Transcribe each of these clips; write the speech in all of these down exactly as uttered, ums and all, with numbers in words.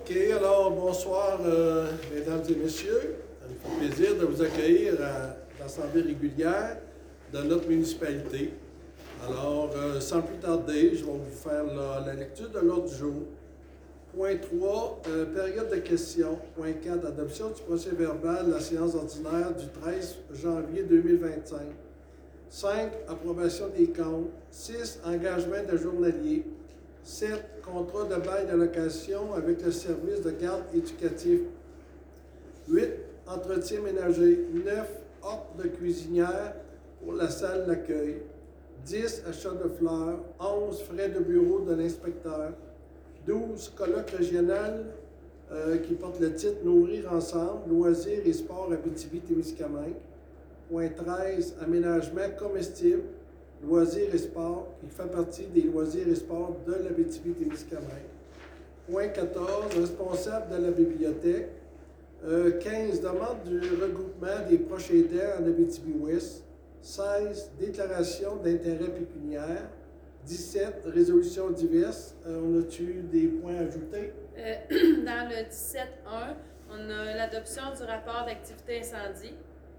OK, alors bonsoir, euh, mesdames et messieurs. Ça me fait plaisir de vous accueillir à l'Assemblée régulière de notre municipalité. Alors, euh, sans plus tarder, je vais vous faire la, la lecture de l'ordre du jour. Point trois, euh, période de questions. Point quatre, adoption du procès verbal de la séance ordinaire du treize janvier deux mille vingt-cinq. cinq, approbation des comptes. six, engagement de journalier. sept. Contrat de bail de location avec le service de garde éducatif. huit. Entretien ménager. neuf. Ordre de cuisinière pour la salle d'accueil. dix. Achat de fleurs. onze. Frais de bureau de l'inspecteur. douze. Colloque régional euh, qui porte le titre Nourrir ensemble, loisirs et sports Abitibi-Témiscamingue. Point treize. Aménagement comestible. Loisirs et sports, qui fait partie des loisirs et sports de l'Abitibi-Témiscamingue. Point quatorze, responsable de la bibliothèque. Euh, quinze, demande du regroupement des proches aidants en Abitibi-Ouest. seize, déclaration d'intérêt pécuniaire. dix-sept, résolutions diverses. Euh, on a-tu des points à ajouter? Euh, dans le dix-sept un, on a l'adoption du rapport d'activité incendie.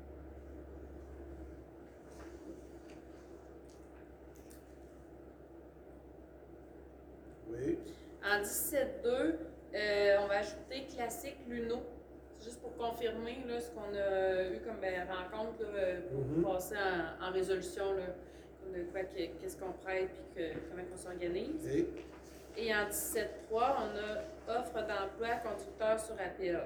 Oui. En dix-sept deux, euh, on va ajouter classique Luno, juste pour confirmer là, ce qu'on a eu comme ben, rencontre là, pour mm-hmm. passer en, en résolution, là, de quoi, qu'est-ce qu'on prête et comment on s'organise. Oui. Et en dix-sept trois, on a offre d'emploi conducteur sur appel.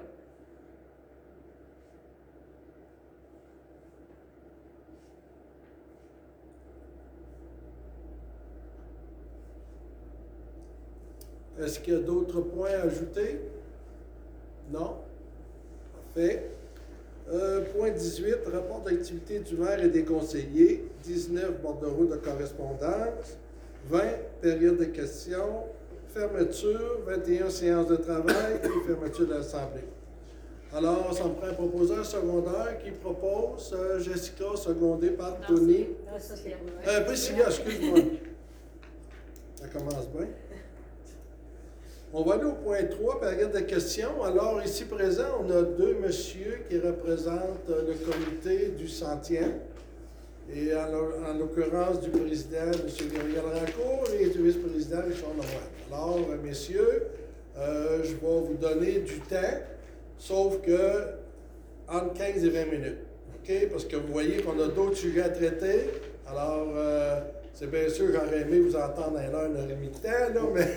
Est-ce qu'il y a d'autres points à ajouter? Non? Parfait. Euh, point dix-huit, rapport d'activité du maire et des conseillers. dix-neuf, bordereau de correspondance. vingt, période de questions. Fermeture. vingt et un, séance de travail et fermeture de l'Assemblée. Alors, ça me prend un proposeur secondaire qui propose euh, Jessica, secondée par non, Tony. Non, ça, c'est euh, Priscilla, excuse-moi. Ça commence bien. On va aller au point trois, période de questions. Alors, ici présent, on a deux messieurs qui représentent le comité du centième. Et en, en l'occurrence du président, M. Gabriel Rancourt, et du vice-président, Richard Lemoine. Alors, messieurs, euh, je vais vous donner du temps, sauf que entre quinze et vingt minutes. OK? Parce que vous voyez qu'on a d'autres sujets à traiter. Alors, euh, c'est bien sûr, j'aurais aimé vous entendre à une heure, une heure et demie de temps, là, mais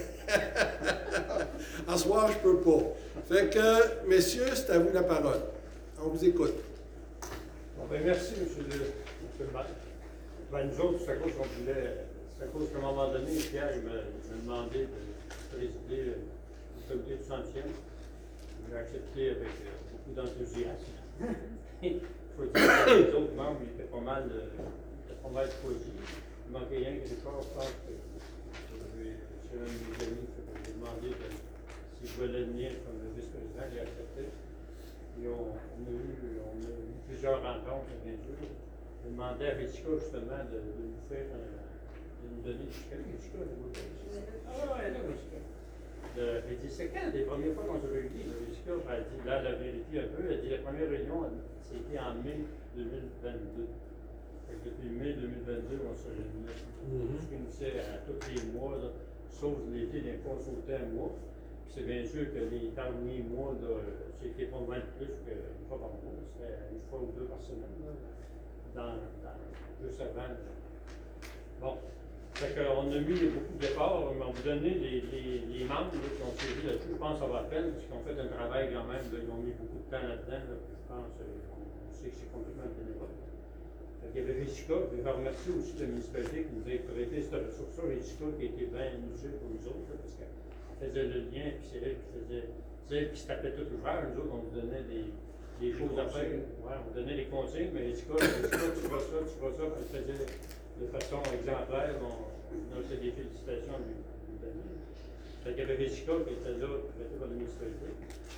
en soir, je ne peux pas. Fait que, messieurs, c'est à vous la parole. On vous écoute. Bon, ben, merci, M. le, monsieur le maire. Ben, nous autres, c'est à cause qu'on voulait, c'est à cause qu'à un moment donné, Pierre il m'a demandé de présider le comité du centième. J'ai accepté avec euh, beaucoup d'enthousiasme. Il faut dire que les autres membres ils étaient pas mal, euh, étaient pas mal choisis. Il manquait rien que Richard, je pense que c'est un de mes amis qui m'a demandé de, si je voulais venir comme le vice-président, j'ai accepté. Et on, on, a eu, on a eu plusieurs rencontres, bien sûr. J'ai demandé à Jessica justement de, de nous faire, un, de nous donner du Jessica, Jessica, de vous faire. Ah ouais, là, Jessica. J'ai dit, c'est quand les premières fois qu'on se réunit? Jessica a dit, là, la vérité un peu, elle dit, la première réunion, c'était en mai deux mille vingt-deux. Fait que depuis mai deux mille vingt-deux, on se réunit. On se réunissait à tous les mois, là, sauf l'été, des fois, on sautait un mois. Puis c'est bien sûr que les derniers mois, c'était pas mal plus qu'une fois par mois. C'était une fois ou deux par semaine, là, dans, dans, juste avant. Là. Bon. Fait qu'on a mis beaucoup d'efforts, mais on vous donnait les, les, les membres là, qui ont suivi là-dessus. Je pense que ça va à peine, parce qu'ils ont fait un travail quand même, là, ils ont mis beaucoup de temps là-dedans. Là, je pense qu'on sait que c'est complètement bénévole. Fait qu'il y avait Jessica, je vais remercier aussi la municipalité qui nous a prêté cette ressource-là. Jessica qui a été bien utile pour nous autres, là, parce qu'elle faisait le lien, puis c'est elle qui faisait, c'est elle qui se tapait tout l'ouvrage. Nous autres, on nous donnait des, des choses à faire. Ouais, on donnait des consignes, mais Jessica, Jessica, tu feras ça, tu feras ça, puis elle faisait de façon exemplaire. On, on a fait des félicitations à lui, lui donner. Fait qu'il y avait Jessica qui était là, traitée par la municipalité.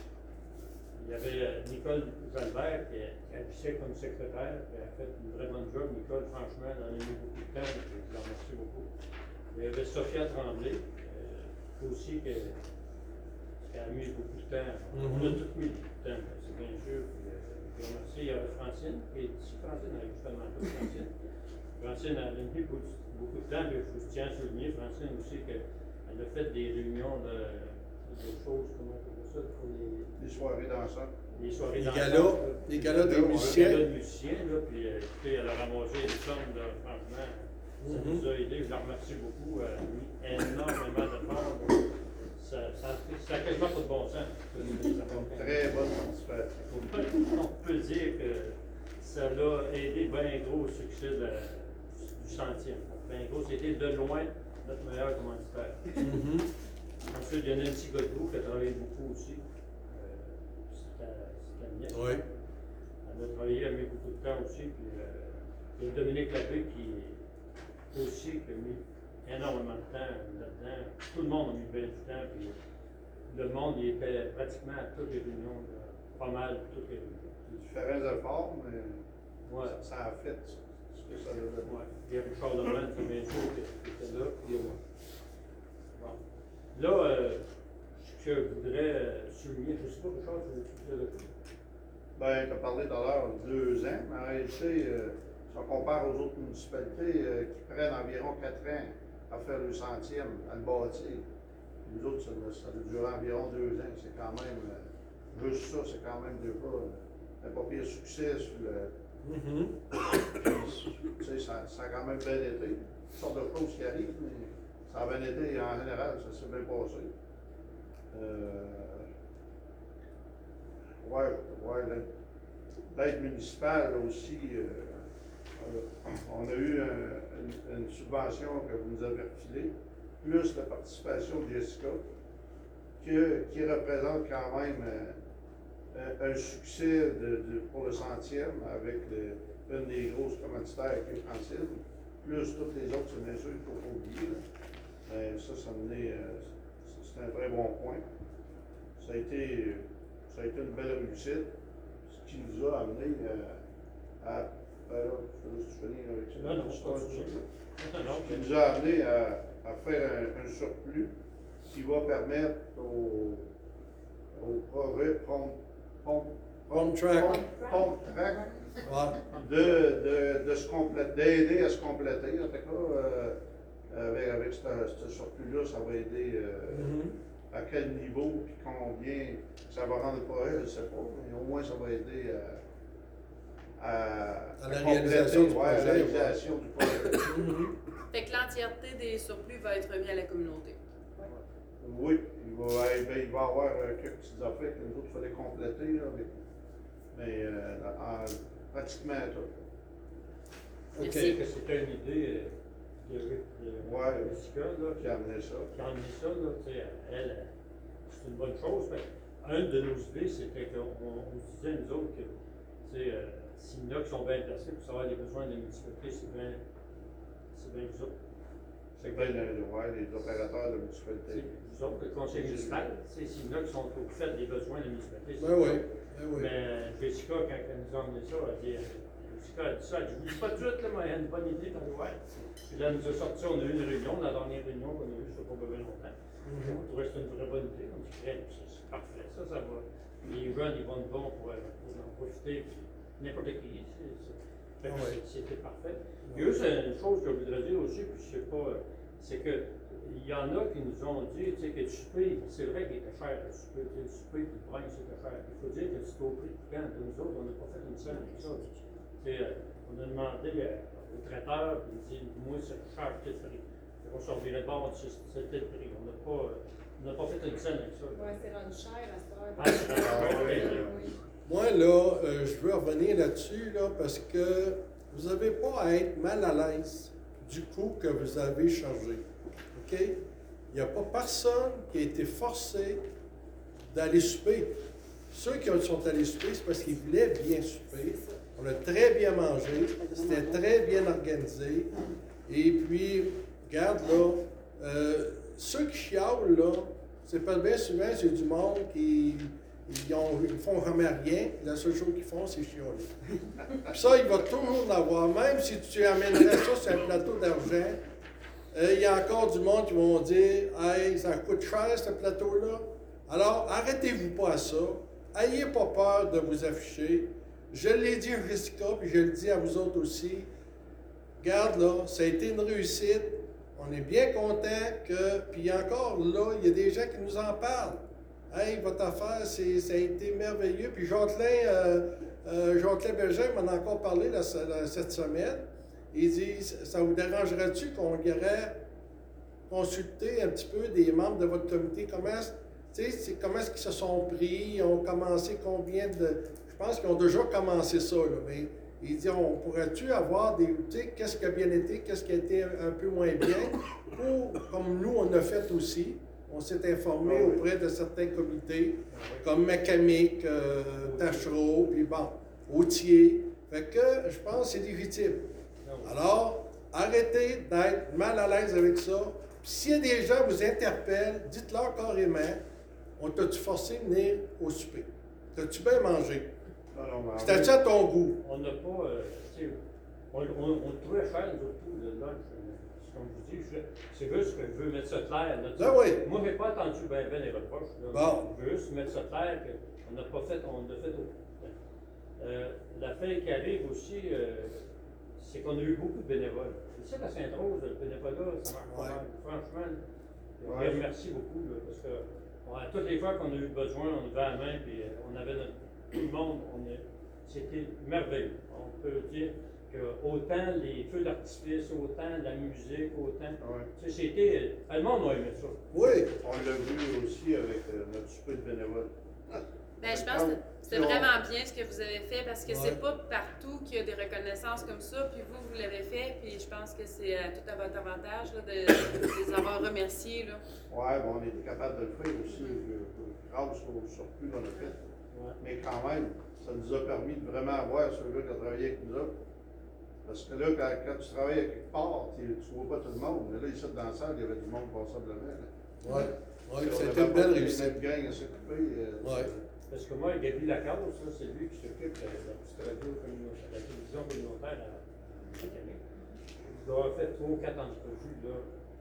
Il y avait euh, Nicole Jalbert qui agissait comme secrétaire, qui a fait une très bonne job. Nicole, franchement, elle en a mis beaucoup de temps, je la remercie beaucoup. Il y avait Sophia Tremblay, euh, aussi, que qui a mis beaucoup de temps. Mhm. On a tous mis beaucoup de temps, c'est bien sûr. Puis, euh, puis on remercie euh, Francine, qui est ici. Francine, elle est justement là, Francine. Francine, elle a mis beaucoup, beaucoup de temps, puis je tiens à souligner, Francine aussi, qu'elle a fait des réunions de, de choses, comment on appelle ça, pour les, Les soirées dansantes. les soirées Les dansantes, galas, là. les galas des Là, on a un musiciens. gala de musiciens, là, puis euh, écoutez, elle a ramassé des sommes, là, franchement, ça Mhm. nous a aidé, je la remercie beaucoup, elle a mis énormément d'efforts. Ça, ça, ça a quasiment pas de bon sens. Très bonne participation. On peut, on peut dire que ça l'a aidé bien gros au succès de la- du centième. Bien gros, c'était de loin notre meilleur commanditaire. Mhm. Ensuite, il y en a Nancy Godbout qui a travaillé beaucoup aussi. Euh, C'était c'était nièce. Oui. Elle a travaillé, elle a mis beaucoup de temps aussi. Puis, euh, il y a Dominique Labbé qui aussi qui a mis énormément de temps là-dedans. Tout le monde a mis bien du temps. Puis, le monde il était pratiquement à toutes les réunions, là, pas mal toutes les réunions. Différents efforts, mais Ouais. ça, ça a fait ce que ça devait Ouais. Il y a Richard Lebrun, c'est bien sûr, qui qui était là. Puis, euh, bon. Là, euh, ce que je voudrais euh, souligner, je ne sais pas, Richard, tu veux dire là-dessus? Ben, tu as parlé tout à l'heure de deux ans, mais en réalité, euh, si on compare aux autres municipalités euh, qui prennent environ quatre ans à faire le centième, à le bâtir, nous autres, ça, ça a duré environ deux ans. C'est quand même, euh, juste ça, c'est quand même déjà euh, un pas pire succès sur le. Mhm. Tu sais, ça, ça a quand même bien été. Toutes sortes de choses qui arrivent, mais ça a bien été en général, ça s'est bien passé. Euh, ouais, ouais, l'aide- l'aide municipale aussi, euh, euh, on a eu un- une, une subvention que vous nous avez refilée, plus la participation de Jessica, que- qui représente quand même euh, un, un succès de, de- pour le centième avec le- une des grosses commanditaires qui est Francine, plus toutes les autres, c'est bien sûr, il ne faut pas oublier. Là. Mais ça, ça menait, euh, c'est un très bon point. Ça a été, ça a été une belle réussite, ce qui nous a amené euh, à. Ben là, je vais juste finir avec ça. Non, non, C'est pas pas du ça. tout. Non, non, Ce qui nous a amené à, à faire un, un surplus qui va permettre aux, aux projets Prom- Prom- Home track. Prom- Prom Track Ouais. de, de, de se compléter, d'aider à se compléter. En tout cas, euh, avec, avec ce, ce surplus-là, ça va aider euh, Mhm. à quel niveau et combien ça va rendre le projet, je ne sais pas, mais au moins ça va aider à, à, À la compléter, réalisation du ouais, à la projet, réalisation du projet. Mhm. Fait que l'entièreté des surplus va être remis à la communauté. Oui, il va, eh bien, il va y avoir euh, quelques petites affaires que nous autres, il fallait compléter, là, mais, mais euh, en, pratiquement tout. OK. Merci. que c'était une idée euh, de, de, Ouais. de Jessica, là, Qui a amené ça. qui a amené ça, là, tu sais, elle, euh, c'est une bonne chose. Mais un de nos idées, c'était qu'on on, on disait, nous autres, que, tu sais, euh, s'il y en a qui sont bien placés pour savoir les besoins de la municipalité, c'est bien, c'est bien vous autres. C'est bien le- ouais, les opérateurs de Tu sais, municipalité. vous autres, le conseil municipal, tu sais, s'il y en a qui sont au fait des besoins de la municipalité, c'est Ben vous oui, autres. ben oui. Mais Jessica, quand elle nous a emmené ça, elle dit, Jessica a dit ça, elle dit, je vous dis pas tout de suite, là, mais il y a une bonne idée, t'as ouais. Puis là, elle nous a sorti, on a eu une réunion, la dernière réunion qu'on a eue, ça fait pas bien longtemps. Mhm. On trouvait que c'était une vraie bonne idée. On dit, crème, c'est c'est parfait, ça, ça va. Les jeunes, ils vont être bons pour, euh, pour en profiter, puis n'importe qui. c'est- c'est- fait que Ah ouais. c'est- C'était parfait. Il y a juste une chose que je voudrais dire aussi, puis je sais pas, euh, c'est que il y en a qui nous ont dit, tu sais, que le souper, c'est vrai qu'il était cher, le souper, tu sais, le souper, puis le brunch, c'était cher. Il faut dire que c'était au prix de quand, nous autres, on n'a pas fait une scène avec ça. Tu sais, euh, on a demandé euh, au traiteur, puis il dit, moi, c'est cher, peut-être prix. On se revirait de bord, on dit, c'était le prix. On n'a pas, on n'a pas fait une scène avec ça. Ouais, c'est rendu cher à cette heure. Ah, c'est rendu cher, Ah, oui, oui. Moi, là, euh, je veux revenir là-dessus, là, parce que vous n'avez pas à être mal à l'aise du coût que vous avez chargé. OK? Il n'y a pas personne qui a été forcé d'aller souper. Ceux qui sont allés souper, c'est parce qu'ils voulaient bien souper. On a très bien mangé, c'était très bien organisé. Et puis, regarde là, euh, ceux qui chialent, là, c'est pas bien souvent, c'est du monde qui ils, ont, ils font jamais rien. La seule chose qu'ils font, c'est chialer. Puis ça, il va toujours en avoir. Même si tu amènerais ça sur un plateau d'argent, euh, il y a encore du monde qui vont dire « Hey, ça coûte cher, ce plateau-là. » Alors, arrêtez-vous pas à ça. Ayez pas peur de vous afficher. Je l'ai dit à Jessica, puis je le dis à vous autres aussi. Regarde là, ça a été une réussite. On est bien content que. Puis encore là, il y a des gens qui nous en parlent. Hey, votre affaire, c'est, ça a été merveilleux. Puis Jacqueline, euh, euh, Jacqueline Berger m'en a encore parlé là, cette semaine. Il dit, ça vous dérangerait-tu qu'on irait consulter un petit peu des membres de votre comité? Comment, c'est, comment est-ce qu'ils se sont pris? Ils ont commencé combien de... Je pense qu'ils ont déjà commencé ça, là, mais il dit, on pourrait-tu avoir des... Tu sais, qu'est-ce qui a bien été, qu'est-ce qui a été un peu moins bien? Ou, comme nous, on a fait aussi, on s'est informé Ah oui. auprès de certains comités, Ah oui. comme Macamic, euh, Tachereau, puis bon, Autier. Fait que je pense que c'est légitime. Non. Alors, arrêtez d'être mal à l'aise avec ça. Puis s'il y a des gens qui vous interpellent, dites-leur carrément, on t'a-tu forcé de venir au souper? T'as-tu bien mangé? Non, non, mais en C'était-tu vrai, à ton goût? On n'a pas, euh, tu sais, on, on, on le trouvait cher, nous autres, tout, le lunch. euh, c'est Comme je vous dis, je- c'est juste que je veux mettre ça clair. Là, tu Ben sais. oui. Moi, je n'ai pas entendu ben, ben les reproches. Là. Bon. Je veux juste mettre ça clair qu'on n'a pas fait, on l'a fait au euh, L'affaire qui arrive aussi, euh, c'est qu'on a eu beaucoup de bénévoles. C'est ça, la Sainte-Rose, le bénévolat, ça marche pas Ouais. mal. Franchement, je Ouais. les remercie beaucoup, là, parce que bon, à toutes les fois qu'on a eu besoin, on levait la main, puis euh, on avait notre, tout le monde, on est, c'était merveilleux. On peut dire que autant les feux d'artifice, autant la musique, autant. ouais. Tu sais, c'était. euh, le monde a aimé ça. Oui. On l'a vu aussi avec euh, notre souper de bénévoles. Ben, je pense que c'est vraiment bien ce que vous avez fait parce que Ouais. c'est pas partout qu'il y a des reconnaissances comme ça. Puis vous, vous l'avez fait. Puis je pense que c'est euh, tout à votre avantage là, de, de les avoir remerciés. Là. Ouais, bon, on était capable de le faire aussi, euh, grâce au surplus qu'on a fait. Ouais. Mais quand même, ça nous a permis de vraiment avoir ceux-là qui ont travaillé avec nous autres. Parce que là, quand, quand tu travailles à quelque part, tu ne vois pas tout le monde. Mais là, ici, dans la salle, il y avait du monde passablement. là. Oui. Oui, On c'était avait une pas belle une réussite. gang à s'occuper. euh, Ouais. Parce que moi, Gaby Lacasse, ça, c'est lui qui s'occupe de la petite radio communautaire, la télévision communautaire à Mécanique. Je dois avoir fait trois ou quatre entrevues là,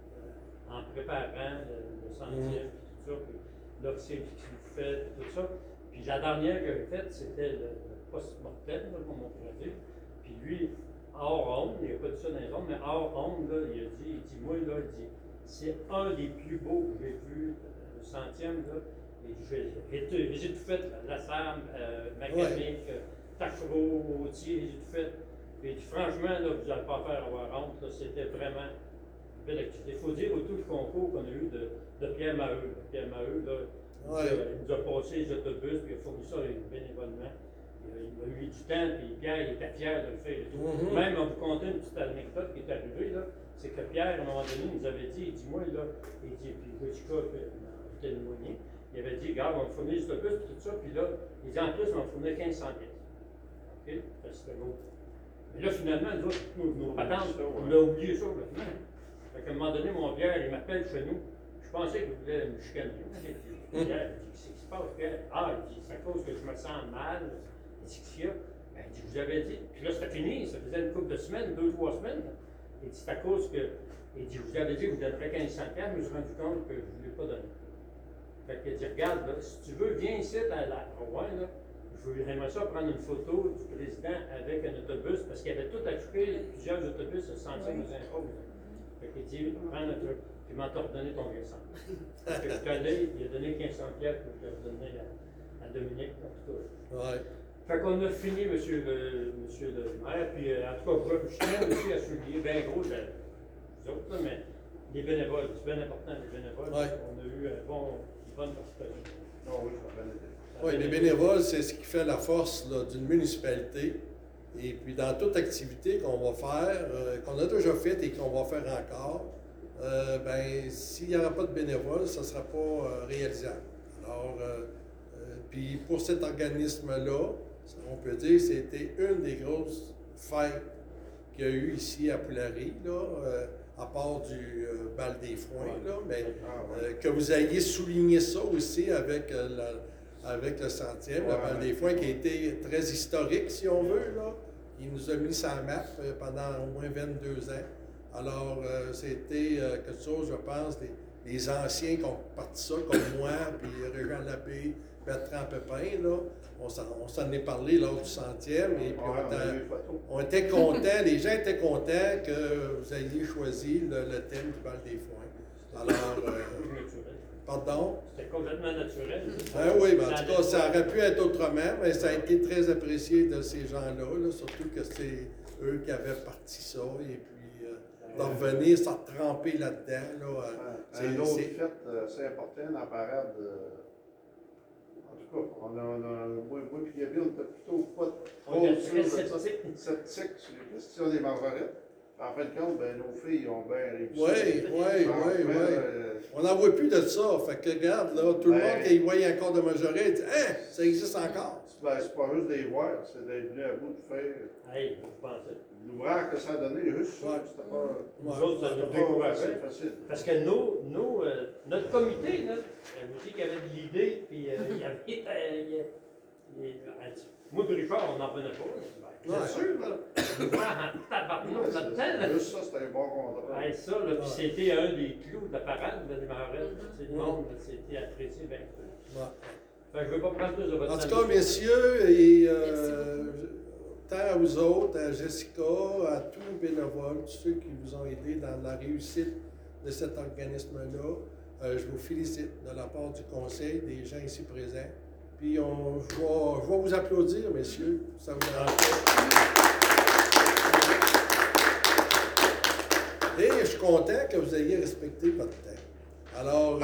euh, en préparant le, le centième, puis tout ça, puis l'officier qui vous fait, tout ça. Puis la dernière que j'ai faite, c'était le, le post-mortem, là, comme on pourrait dire. Puis lui, hors onde, il n'a pas dit ça dans les ondes, mais hors onde, là, il a dit, il dit, moi, là, il dit, c'est un des plus beaux que j'ai vu, le centième, là. Et j'ai, j'ai, j'ai tout fait, la Salle, euh, Macamic, ouais. Tachereau, Autier, j'ai tout fait. Et franchement, là, vous n'allez pas faire avoir honte, là, c'était vraiment une belle activité. Il faut dire au tout le concours qu'on a eu de, de Pierre Maheu. Là. Pierre Maheu, là, Ouais. il, a, il nous a passé les autobus, puis il a fourni ça bénévolement. Il a, il a eu du temps, puis Pierre il était fier de le faire et tout. Mm-hmm. Même, on vous conter une petite anecdote qui est arrivée, là, c'est que Pierre, à un moment donné, nous avait dit, il dit, moi, là, il dit, puis Jessica, puis témoigné, il avait dit, regarde, on va fournir les autobus, puis tout ça, puis là, il dit, en plus, on va fournir quinze cents pièces. OK? Ça, c'était beau. Mais là, finalement, nous autres, nos, nos patentes, on a oublié ça, maintenant. Fait qu'à un moment donné, mon Pierre, il m'appelle chez nous. Je pensais qu'il voulait me chicaner. Pierre, il dit, qu'est-ce qui se passe, Pierre? Ah, il dit, c'est à cause que je me sens mal. Il dit, qu'est-ce qu'il y a? Ben, il dit, je vous avais dit. Puis là, c'était fini, ça faisait une couple de semaines, deux, trois semaines. Il dit, c'est à cause que. Il dit, je vous avais dit que vous donnerez quinze cents pièces, mais je me suis rendu compte que je ne l'ai pas donné. Fait qu'il dit, regarde, là, si tu veux, viens ici à la Rouen, là. Je voudrais ça prendre une photo du président avec un autobus, parce qu'il avait tout occupé, plusieurs autobus, le centième aux impôts. Fait qu'il dit, prends notre. Puis il m'a redonné ton quinze cents. Fait que je suis allé, il a donné quinze cents pièces pour que je redonne à, à Dominique, en tout cas. Ouais. Fait qu'on a fini, monsieur le, monsieur le maire, puis euh, en tout cas, je, je tiens aussi à souligner, bien gros, de, vous autres, là, mais les bénévoles, c'est bien important, les bénévoles. Ouais. On a eu un bon, une bonne participation. Non, oui, ça va bien été. Oui, les bénévoles, c'est ce qui fait la force là, d'une municipalité. Et puis, dans toute activité qu'on va faire, euh, qu'on a déjà faite et qu'on va faire encore, euh, ben, s'il n'y aura pas de bénévoles, ça ne sera pas euh, réalisable. Alors, euh, euh, puis pour cet organisme-là, on peut dire que c'était une des grosses fêtes qu'il y a eu ici à Poulari, là, euh, à part du euh, bal des foins, là, mais Ah, ouais. euh, que vous ayez souligné ça aussi avec euh, la. avec le centième, Ouais. le bal des foins, qui a été très historique, si on veut. Là. Il nous a mis sa map euh, pendant au moins vingt-deux ans. Alors, euh, c'était euh, quelque chose, je pense, des, les anciens qui ont parti ça, comme moi, puis Régent Labbé, Bertrand Pépin, là, on s'en, on s'en est parlé lors du centième, et puis Ouais, on, on a était- eu les photos. on était contents, les gens étaient contents que vous ayez choisi le, le thème du bal des foins. Alors, euh, Naturel. pardon? C'était complètement naturel. Ben oui, mais en Ça tout cas, ça aurait pu être autrement, mais ça a été très apprécié de ces gens-là, là, surtout que c'est eux qui avaient parti ça, et puis euh, de revenir, s'en tremper là-dedans, là, euh, c'est- Un autre c'est- fait euh, assez important dans la parade. euh, en tout cas, on a, on a, moi, moi et Gabriel, on était plutôt pas On trop était sûrs très de ça. sceptiques. Sceptiques sur les questions des margerettes. En fin de compte, ben, nos filles ont bien réussi. Oui, oui, Franchement, oui, oui. euh, On n'en voit plus de ça. Fait que regarde, là, tout le Ben- monde qui voyait encore de majorette, dit Hein, ça existe encore. Ben, c'est pas juste des voir, c'est d'être venu à bout de faire Hey, vous pensez. l'ouvrage que ça a donné, juste ça, Ouais. c'était pas, Nous Ouais. autres, ça c'était nous pas décourageait. facile, facile. Parce que nous, nous euh, notre comité, là, euh, vous dites qu'il y avait de l'idée, puis euh, il y avait. euh, il y a- il y a- elle dit, moi, de Richard, on n'en venait pas. Ben, Ouais. c'est sûr, là. L'ouvrage en tabarnak Ouais, là-dedans, c'est- là. Juste ça, c'était un bon contrat. Hey, ça, là, puis c'était un des clous de la parade de démarrage. Mhm. C'est le monde, là, c'était apprécié bien. Ouais. Fait que je ne veux pas prendre plus de votre En tout temps. cas, messieurs, et euh, Merci tant à vous autres, à Jessica, à tous les bénévoles, tous ceux qui vous ont aidés dans la réussite de cet organisme-là, euh, je vous félicite de la part du conseil, des gens ici présents. Puis on, je, vais, je vais vous applaudir, messieurs. Ça vous dérange pas. Et je suis content que vous ayez respecté votre temps. Alors,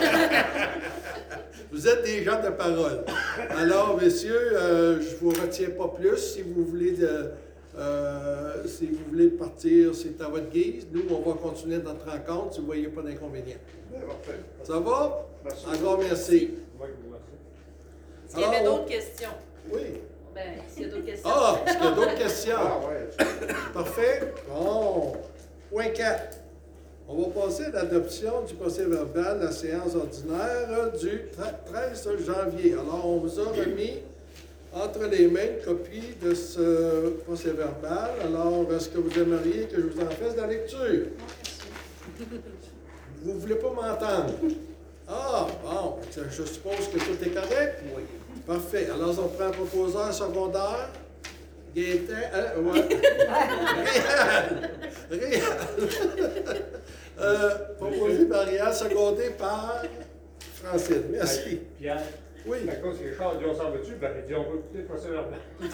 vous êtes des gens de parole. Alors, messieurs, euh, je vous retiens pas plus. Si vous voulez, de, euh, si vous voulez partir, c'est à votre guise. Nous, on va continuer notre rencontre si vous ne voyez pas d'inconvénient. Bien, parfait. Ça va? Merci. Encore merci. Moi, je vous remercie. S'il y avait Alors, d'autres questions, Oui. ben, s'il y a d'autres questions. Ah, est-ce qu'il y a d'autres questions? Ah, ouais. Parfait. Bon. Point quatre. On va passer à l'adoption du procès verbal de la séance ordinaire du treize janvier. Alors, on vous a remis entre les mains une copie de ce procès verbal. Alors, est-ce que vous aimeriez que je vous en fasse la lecture? Vous ne voulez pas m'entendre? Ah, bon. Je suppose que tout est correct? Oui. Parfait. Alors, on prend un proposeur secondaire. Gaétan, hein, ouais. Réal. Réal. Euh, proposé par Réal, secondé par Francine. Merci. Hey, Pierre, Oui. à cause que Richard dit on s'en va-tu, ben il dit on va écouter le procès verbal.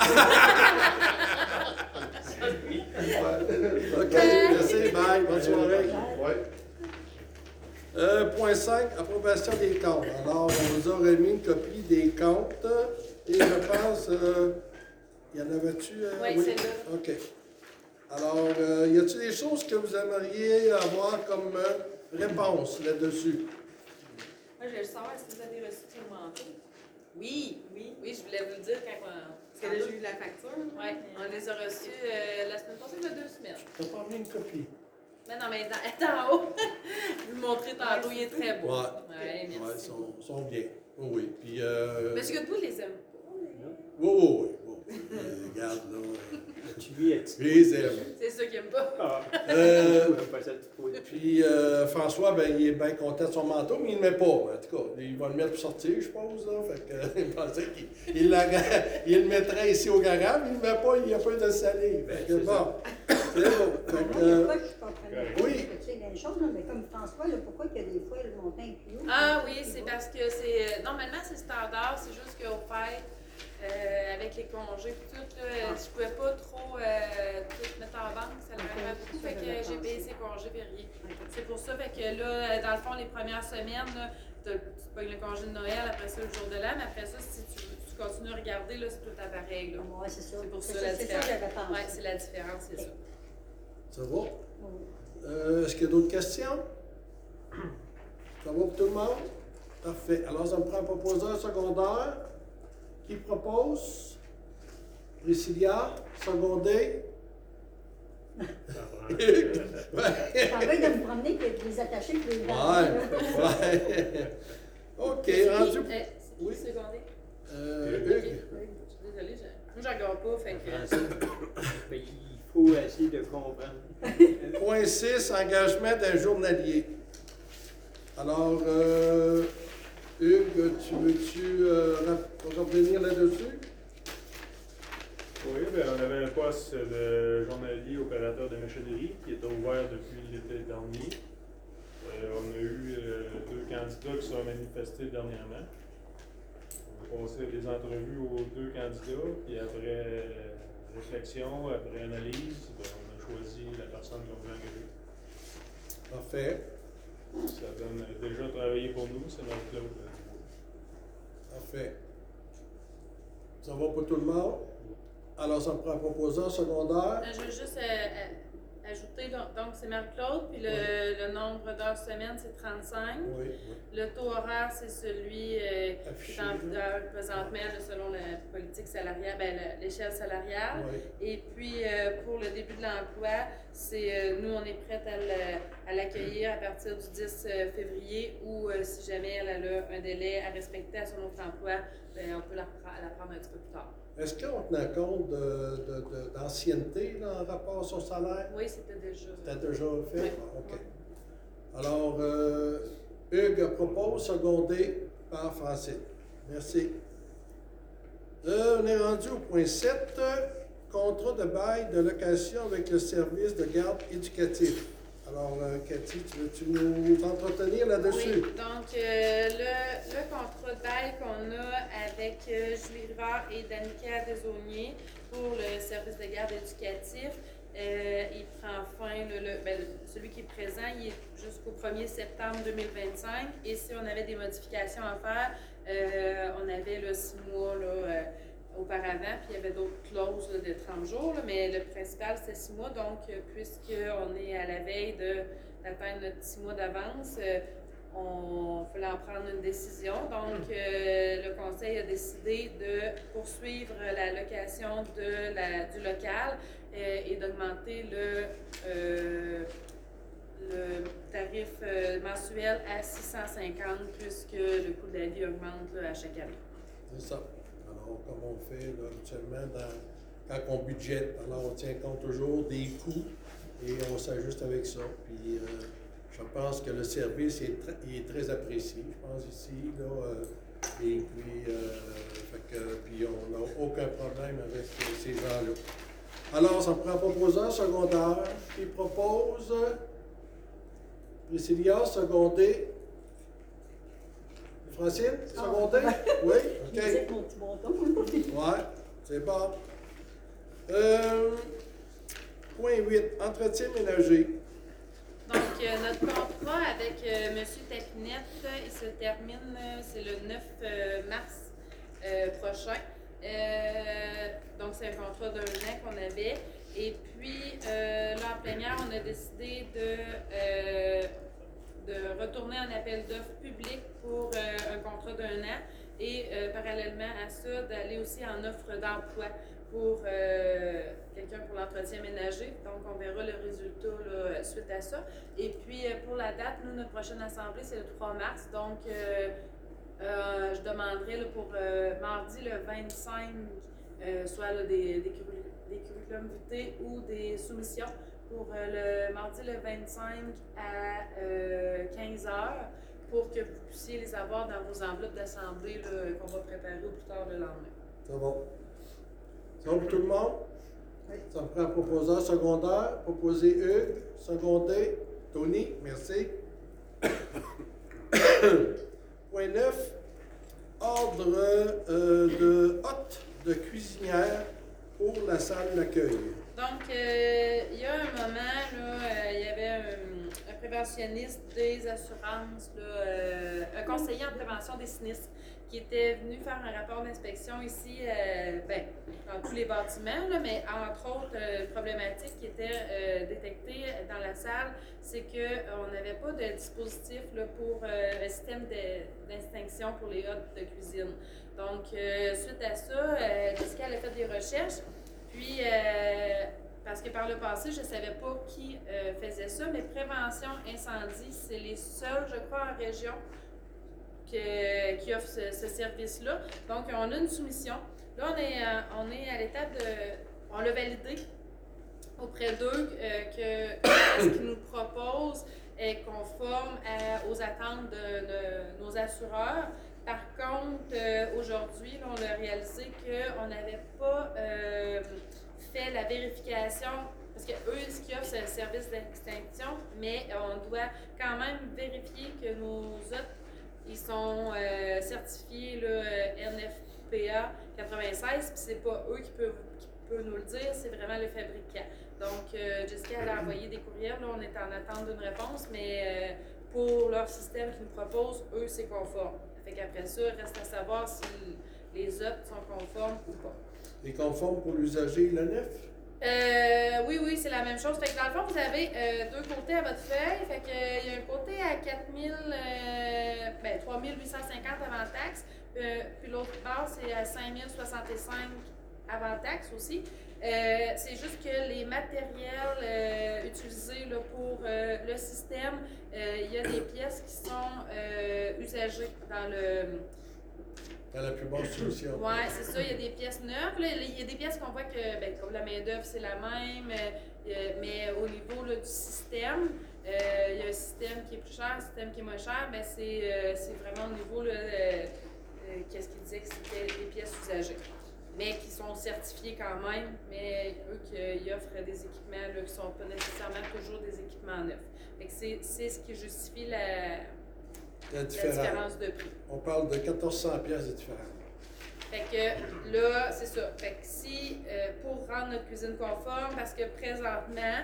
OK, merci. Bye. Bonne soirée. Ouais. Euh, point cinq, approbation des comptes. Alors, on vous a remis une copie des comptes. Et je pense, euh, il y en avait-tu? euh, Oui, c'est là. OK. Alors, euh, y a-t-il des choses que vous aimeriez avoir comme euh, réponse là-dessus? Moi, je veux savoir, est-ce que vous avez reçu tout le manteau? Oui, oui, oui, je voulais vous le dire quand on... Parce que là, j'ai eu la facture. Oui, on les a reçus euh, la semaine passée, il y a deux semaines. T'as pas mis une copie? Mais non, mais dans, elle est en haut. Je vous le montrer tantôt, il est très beau. Ouais. Ouais, merci. Ouais, ils sont, sont bien. Oui, oui. Puis, euh... Monsieur Godbout les aime pas. Oui, oui, oui. oui. Euh, regarde, là. Tu lis à petite Je les aime. C'est ceux qui aiment pas. Ah, Euh, pas cette petite poule. Puis euh, François, ben, il est bien content de son manteau, mais il ne le met pas. En tout cas, il va le mettre pour sortir, je pense. Là. Fait que, euh, il pensait qu'il il la- il le mettrait ici au garage, mais il ne le met pas, il n'y a pas de salir. Fait que, C'est bon, c'est bon. Fait que, Il y a euh, quoi que je comprenais pas, Oui. que tu sais, des choses, là, mais comme François, là, pourquoi qu'il y a des fois le montant est plus haut? Ah oui, c'est parce que c'est. Normalement, c'est standard, c'est juste qu'au fait, euh, avec les congés et tout, là, je pouvais pas trop euh, tout mettre en banque, ça l'arrivait beaucoup. Fait que j'ai payé ses congés payés. C'est pour ça, fait que là, dans le fond, les premières semaines, là, t'as- tu payes le congé de Noël, après ça, le jour de l'an, mais après ça, si tu, tu continues à regarder, là, c'est tout à pareil. Là. Ouais, c'est ça. C'est pour ça C'est la ça, c'est ça différence. que j'avais pensé. Oui, c'est la différence, c'est ça. ça va? Oui. Euh, Est-ce qu'il y a d'autres questions? Ça va pour tout le monde? Parfait. Alors, ça me prend un proposeur secondaire. Qui propose? Priscilla, secondé. Ouais. T'en veux de me promener et de les attacher et de les Ouais, ouais. OK, rendu. Eh, c'est Oui. qui secondé? Euh, Ok. Hugues. Je suis désolée, je... moi, je regarde pas, fait que. Ben, il faut essayer de comprendre. Point six, engagement d'un journalier. Alors, euh, Hugues, tu veux-tu euh, rap- revenir là-dessus? Oui, bien, on avait un poste de journalier opérateur de machinerie qui était ouvert depuis l'été dernier. Euh, on a eu euh, deux candidats qui se sont manifestés dernièrement. On a passé des entrevues aux deux candidats, puis après euh, réflexion, après analyse, ben, on a choisi la personne qu'on veut engager. Parfait. Ça donne euh, déjà travaillé pour nous, c'est notre club. Parfait. Ça va pour tout le monde? Alors, ça me prend un proposant secondaire. Euh, Je veux juste euh, euh, ajouter, donc, donc c'est Marie-Claude, puis le, le nombre d'heures semaine, c'est trente-cinq. Oui, oui. Le taux horaire, c'est celui euh, qui est Affiché, en là. vigueur présentement là, selon la politique salariale, ben, la- l'échelle salariale. Oui. Et puis, euh, pour le début de l'emploi, c'est euh, nous, on est prête à le- à l'accueillir à partir du dix février ou euh, si jamais elle a un délai à respecter à son autre emploi, ben, on peut la, repre- la prendre un petit peu plus tard. Est-ce qu'on tenait compte de, de, de- d'ancienneté là, en rapport à son salaire? Oui, c'était déjà. C'était déjà fait? Oui. Bon, OK. Alors, euh, Hugues propose, secondé par Francine. Merci. Euh, on est rendu au point sept, euh, contrat de bail de location avec le service de garde éducatif. Alors, euh, Cathy, tu veux-tu nous entretenir là-dessus? Oui, donc euh, le, le contrat de bail qu'on a avec euh, Julie Rivard et Danica Desaulniers pour le service de garde éducatif, euh, il prend fin, le, le- ben, celui qui est présent, il est jusqu'au premier septembre deux mille vingt-cinq. Et si on avait des modifications à faire, euh, on avait le six mois là, euh, auparavant, puis il y avait d'autres clauses là, de trente jours, là, mais le principal, c'était six mois. Donc, euh, puisqu'on est à la veille de, d'atteindre notre six mois d'avance, euh, on fallait en prendre une décision. Donc, euh, le conseil a décidé de poursuivre la location de la, du local euh, et d'augmenter le, euh, le tarif euh, mensuel à six cent cinquante puisque le coût de la vie augmente là, à chaque année. C'est ça. Alors, comme on fait là, habituellement dans, quand on budgète, alors on tient compte toujours des coûts et on s'ajuste avec ça. Puis, euh, je pense que le service est, tr- il est très apprécié, je pense, ici. Là, euh, et puis, euh, fait que, puis on n'a aucun problème avec euh, ces gens-là. Alors, ça me prend un proposant secondaire qui propose Priscilla, secondé. Francine, secondé? Oui? Je OK. disais mon petit bâton. Ouais, c'est bon. Euh, point huit, entretien ménager. Donc, euh, notre contrat avec euh, M. Tapinette, il se termine, euh, c'est le neuf euh, mars euh, prochain. Euh, donc, c'est un contrat d'un an qu'on avait. Et puis, euh, là, en plénière, on a décidé de, euh, de retourner en appel d'offres public pour euh, un contrat d'un an et, euh, parallèlement à ça, d'aller aussi en offre d'emploi pour euh, quelqu'un pour l'entretien ménager. Donc, on verra le résultat là, suite à ça. Et puis, euh, pour la date, nous, notre prochaine assemblée, c'est le trois mars. Donc, euh, euh, je demanderai là, pour euh, mardi le vingt-cinq, euh, soit là, des, des, curri- des curriculums vitae ou des soumissions pour euh, le mardi le vingt-cinq à euh, quinze heures pour que vous puissiez les avoir dans vos enveloppes d'assemblée là, qu'on va préparer au plus tard le lendemain. C'est bon. C'est bon pour tout le monde? Oui. Ça me prend un proposant secondaire. Proposé Hugues. Secondé Tony. Merci. Point neuf. Ordre euh, de hôte de cuisinière pour la salle d'accueil. Donc, euh, il y a un moment, là, euh, il y avait un, un préventionniste des assurances, là, euh, un conseiller en prévention des sinistres, qui était venu faire un rapport d'inspection ici, euh, ben, dans tous les bâtiments, là, mais entre autres, euh, problématiques qui étaient euh, détectées dans la salle, c'est qu'on n'avait pas de dispositif là, pour euh, un système de- d'extinction pour les hôtes de cuisine. Donc, euh, suite à ça, euh, Jessica elle a fait des recherches. Puis, euh, parce que par le passé, je ne savais pas qui euh, faisait ça, mais Prévention Incendie, c'est les seuls, je crois, en région que- qui offrent ce, ce service-là. Donc, on a une soumission. Là, on est, à- on est à l'étape de... On l'a validé auprès d'eux, euh, que ce qu'ils nous proposent est conforme à- aux attentes de, de nos assureurs. Par contre, euh, aujourd'hui, là, on a réalisé qu'on n'avait pas euh, fait la vérification, parce que eux, ce qu'ils offrent, c'est le service d'extinction, mais on doit quand même vérifier que nos autres, ils sont euh, certifiés là, N F P A quatre-vingt-seize, puis c'est pas eux qui peuvent, qui peuvent nous le dire, c'est vraiment le fabricant. Donc, euh, Jessica, elle a envoyé des courriels, là, on est en attente d'une réponse, mais euh, pour leur système qu'ils nous proposent, eux, c'est conforme. Fait qu'après ça, il reste à savoir si les autres sont conformes ou pas. Et conforme pour l'usager, le neuf? Euh, oui, oui, c'est la même chose. Fait que dans le fond, vous avez euh, deux côtés à votre feuille. Fait que euh, il y a un côté à quatre mille, euh, ben, trois mille huit cent cinquante avant taxe. Euh, puis l'autre part, c'est à cinq mille soixante-cinq avant taxe aussi. Euh, c'est juste que les matériels euh, utilisés là, pour euh, le système, euh, il y a des pièces qui sont euh, usagées dans le... Dans la plus basse solution. Oui, c'est ça, il y a des pièces neuves. Là, il y a des pièces qu'on voit que, ben, comme la main-d'œuvre, c'est la même, euh, mais au niveau là, du système, euh, il y a un système qui est plus cher, un système qui est moins cher, mais c'est, euh, c'est vraiment au niveau, là, euh, euh, qu'est-ce qu'il disait que c'était des pièces usagées, mais qui sont certifiées quand même, mais eux qui offrent des équipements là, qui ne sont pas nécessairement toujours des équipements neufs. Fait que c'est, c'est ce qui justifie la. La La différence. différence de prix. On parle de quatorze cents pièces de différence. Fait que là, c'est ça. Fait que si, euh, pour rendre notre cuisine conforme, parce que présentement,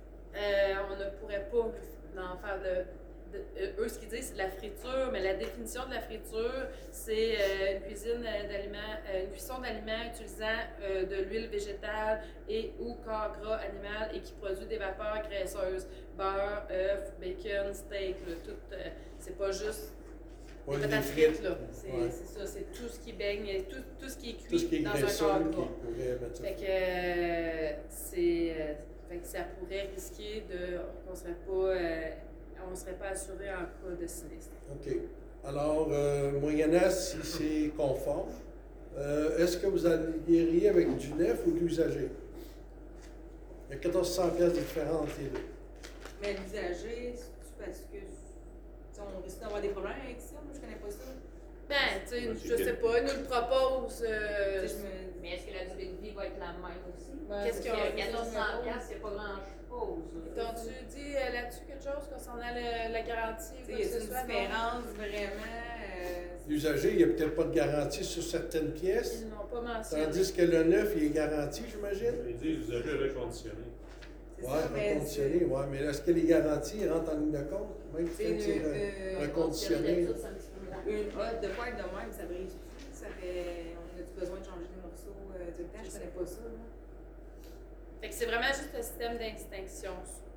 euh, on ne pourrait pas en faire de, de- euh, eux, ce qu'ils disent, c'est de la friture, mais la définition de la friture, c'est euh, une cuisine d'aliments, euh, une cuisson d'aliments utilisant euh, de l'huile végétale et ou corps gras animal et qui produit des vapeurs graisseuses, beurre, œufs, bacon, steak, là, tout. euh, c'est pas juste Pas des des patates frites. frites, là. C'est Ouais. c'est ça, c'est tout ce qui baigne, et tout, tout ce qui est Tout ce cuit qui est dans un graisseux corps qui gras. pourrait mettre ça. Fait que, euh, c'est, euh, fait que ça pourrait risquer de qu'on serait pas euh, on serait pas assuré en cas de sinistre. OK. Alors, euh, moyennant si c'est conforme, euh, est-ce que vous allieriez avec du neuf ou de l'usager? Il y a quatorze cents pièces de différence entre les deux. Mais l'usager, c'est parce que tu sais, on risque d'avoir des problèmes avec ça. Moi, je connais pas ça. Ben, tu sais, Ouais, c'est je sais quel- pas, ils nous le proposent. euh, Tu sais, je me- Mais est-ce que la durée de vie va être la même aussi? Ouais, Qu'est-ce c'est qu'il y a? ça, quatorze cents je me piastres, c'est pas grand-chose. T'as-tu dit euh, là-dessus quelque chose concernant le- la garantie ou Tu sais, quoi y que ce a une soit? Non? différence vraiment? euh, L'usager, il n'y a peut-être pas de garantie sur certaines pièces, Ils n'ont pas mentionné. tandis que le neuf, il est garanti, j'imagine. Il dit usager reconditionné. c'est Oui, ça, mais reconditionné, oui. Mais est-ce que les garanties rentrent en ligne de compte? Même c'est quand une, c'est re- euh, reconditionné. D'habitude, c'est un petit peu moins. une hotte de quoi être de même, ça brise plus. Ça fait. On a-tu besoin de changer des morceaux euh, tout le temps? Je connais pas ça. Là. Fait que c'est vraiment juste le système d'extinction.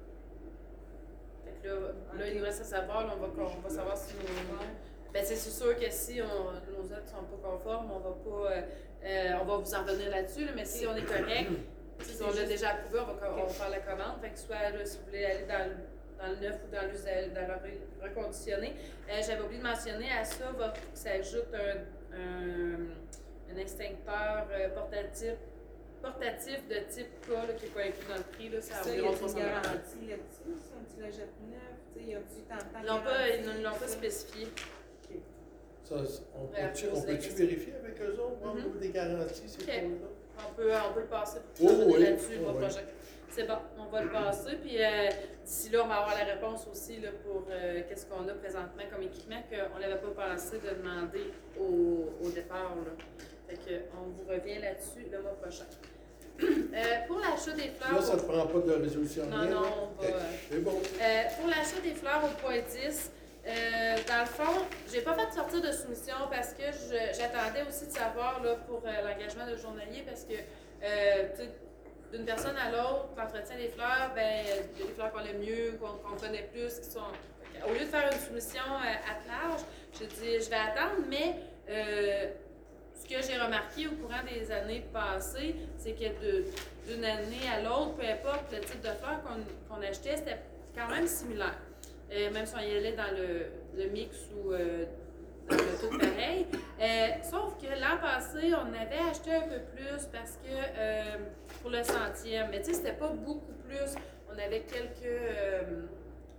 Fait que là, là, il nous reste à savoir, là, on, va, on va savoir si nos. Ben, c'est sûr que si on, nos autres sont pas conformes, on va pas. euh, euh, on va vous en revenir là-dessus, là, mais si on est correct, si on l'a déjà approuvé, on va, co- on va faire la commande. Fait que soit là, si vous voulez aller dans le, dans le neuf ou dans le, dans le re- reconditionné. Euh, J'avais oublié de mentionner à ça, va que s'ajoute un, un, un extincteur euh, portatif. portatif de type K là, qui n'est pas inclus dans le prix, là, c'est Ça, y environ a trois une cents dollars. garantie là-dessus? Si on tu la jettes neuf, tu sais, y a-tu tant de temps Ils de l'ont pas, garantie, ils ne l'ont pas ça? spécifié. Ça, on Ouais, peut-tu, poser on la peut-tu question. vérifier avec eux autres, voir au Mhm. niveau des garanties, c'est Ok. pour eux autres? On peut, on peut le passer pour Oh, travailler oui. là-dessus, Oh, mon oui. projet. C'est bon, on va le passer. Puis euh, d'ici là, on va avoir la réponse aussi là, pour euh, qu'est-ce qu'on a présentement comme équipement qu'on n'avait pas pensé de demander au, au départ. Là. Fait que, on vous revient là-dessus le mois prochain. Euh, pour l'achat des fleurs. Là, ça au- ne prend pas de résolution. Non, rien, non, là? on va. Ok. C'est bon. Euh, pour l'achat des fleurs au point dix, euh, dans le fond, j'ai pas fait sortir de soumission parce que je- j'attendais aussi de savoir là, pour euh, l'engagement de journalier parce que euh, tu sais, d'une personne à l'autre, l'entretien des fleurs, ben il y a des fleurs qu'on aime mieux, qu'on qu'on connaît plus, qui sont. Au lieu de faire une soumission euh, à large, j'ai dit je vais attendre, mais euh, ce que j'ai remarqué au courant des années passées, c'est que de- d'une année à l'autre, peu importe le type de fleurs qu'on qu'on achetait, c'était quand même similaire. Euh, même si on y allait dans le, le mix ou euh, dans le tout pareil. Euh, sauf que l'an passé, on avait acheté un peu plus parce que euh, pour le centième, mais tu sais, c'était pas beaucoup plus. On avait quelques, euh,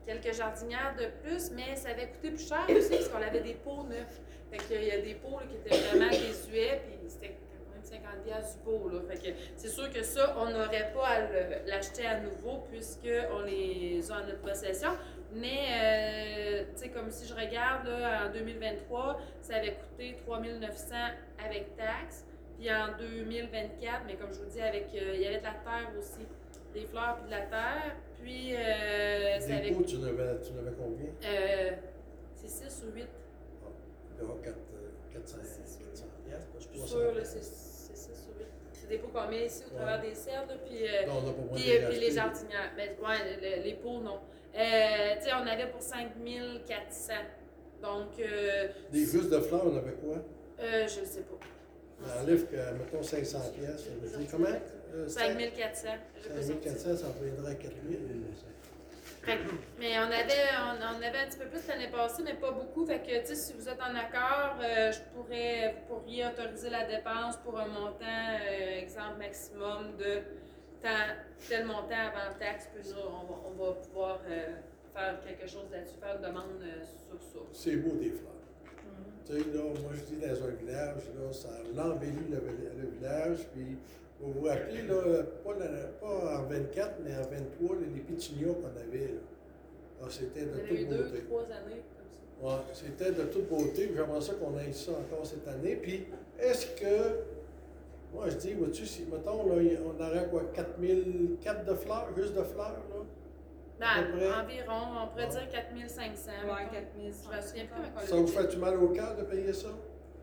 quelques jardinières de plus, mais ça avait coûté plus cher aussi parce qu'on avait des pots neufs. Fait qu'il y a des pots là, qui étaient vraiment désuets, puis c'était cinquante piastres du pot. Là. Fait que c'est sûr que ça, on n'aurait pas à le- l'acheter à nouveau puisqu'on les a en notre possession. Mais, euh, tu sais, comme si je regarde, là, en deux mille vingt-trois, ça avait coûté trois mille neuf cents avec taxes. Puis en deux mille vingt-quatre, mais comme je vous dis, avec, euh, il y avait de la terre aussi. Des fleurs puis de la terre. Puis, euh, ça Des avait pots, tu en avais, tu en avais combien? euh, c'est six ou huit. Il y aura quatre cents piastres, Je suis trois cents sûre, là, piastres. c'est six ou huit. C'est des pots qu'on met ici au travers des serres, là, puis, euh, Non, on n'a pas besoin puis, de euh, les puis les acheter. jardinières. Ben, ouais, le- les pots, non. Euh, tu sais, on avait pour cinq mille quatre cents. Donc, euh, Des juste de fleurs, on avait quoi? euh, je ne sais pas. On enlève que, mettons, cinq cents piastres. Ça veut dire comment? Euh, cinq mille quatre cents. J'ai pas cinq mille quatre sorti. cents, ça reviendrait à quatre mille. Fait que- mais on avait, on, on avait un petit peu plus l'année passée, mais pas beaucoup. Fait que, tu sais, si vous êtes en accord, euh, je pourrais, vous pourriez autoriser la dépense pour un montant, euh, exemple maximum de tant, tel montant avant taxe, puis nous, on va, on va pouvoir euh, faire quelque chose là-dessus, faire une demande euh, sur ça. C'est beau des fleurs. Tu sais, là, moi je dis dans un village, là, ça l'embellit le, le village, puis vous vous rappelez, là, pas, la- pas en vingt-quatre, mais en vingt-trois, là, les pétunias qu'on avait, là. Ah, c'était de On avait eu toute deux, beauté. trois années comme ça. Ouais, c'était de toute beauté, puis j'aimerais ça qu'on ait ça encore cette année. Puis, est-ce que, moi je dis, vois-tu, si, mettons, là, on aurait quoi, quatre mille, quatre de fleurs, juste de fleurs, là? À Ben, peu près. environ, on pourrait Ouais. dire quatre mille cinq cents. Ouais, mettons. quatre mille. Je me souviens plus comment on Ça l'a vous dit. fait-tu mal au cœur de payer ça?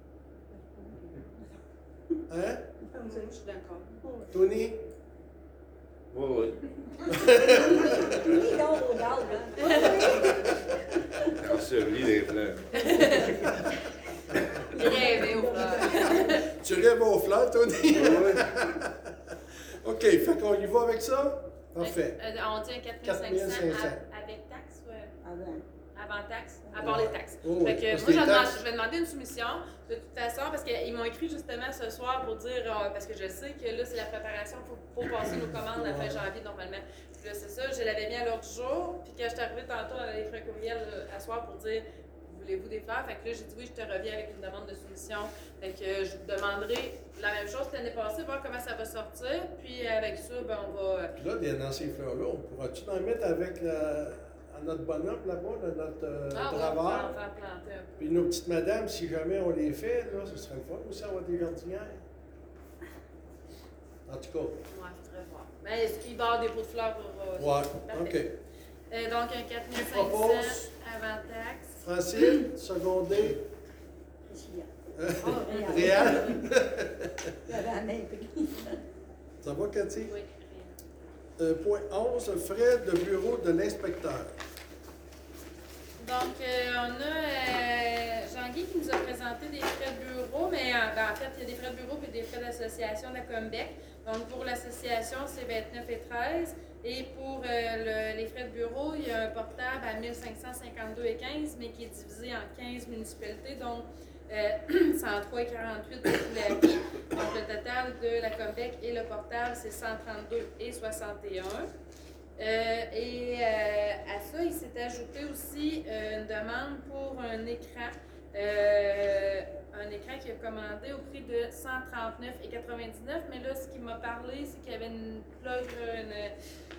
Hein? Je suis d'accord. Tony? Oui, oui. Oui, donc, regarde, hein. Enseveli les fleurs. Il rêvait au fleurs. Tu rêves aux fleurs, Tony? Oui, oui. OK, fait qu'on y va avec ça? Parfait. Euh, on tient quatre quatre mille mille cinq cinq cents cents. à- avec taxes, ouais. Avant. Avant taxes, à part les taxes. Oh, Fait que parce moi, que je les demande- taxes- je vais demander une soumission de toute façon parce qu'ils m'ont écrit justement ce soir pour dire, euh, parce que je sais que là, c'est la préparation, il faut, faut passer nos commandes à la fin janvier normalement. Puis là, c'est ça, je l'avais mis à l'ordre du jour. Puis quand je suis arrivée tantôt, elle avait écrit un courriel là, à soir pour dire, voulez-vous des fleurs? Fait que là, j'ai dit oui, je te reviens avec une demande de soumission. Fait que euh, je vous demanderai la même chose que l'année passée, voir comment ça va sortir. Puis avec ça, ben, on va. Puis là, dans ces fleurs-là, on pourra-tu en mettre avec la, à notre bonhomme là-bas, là, notre euh, Ah, on va draveur? en faire planter un peu. Puis nos petites madames, si jamais on les fait, là, ce serait le fun aussi avoir des jardinières. En tout cas, Ouais, faudrait voir. Ben, est-ce qu'il va y avoir des pots de fleurs pour. euh, ouais, Parfait. OK. Euh, donc, un quatre mille Tu cinq proposes? cents avant taxe. Francine, secondé. Priscilla. Euh, Ah, Réal. J'avais la main prise. Ça va, Cathy? Oui, Euh, point onze, frais de bureau de l'inspecteur. donc, euh, on a euh, Jean-Guy qui nous a présenté des frais de bureau, mais euh, ben, en fait, il y a des frais de bureau et des frais d'association de la Combec. Donc, pour l'association, c'est vingt-neuf et treize. Et pour euh, le- les frais de bureau, il y a un portable à mille cinq cent cinquante-deux et quinze, mais qui est divisé en quinze municipalités, donc euh, cent trois et quarante-huit pour Poularry. Donc, le total de la Combec et le portable, c'est cent trente-deux et soixante et un. Euh, et euh, à ça, il s'est ajouté aussi euh, une demande pour un écran. Euh, un écran qu'il a commandé au prix de cent trente-neuf et quatre-vingt-dix-neuf. Mais là, ce qu'il m'a parlé, c'est qu'il y avait une plug, une,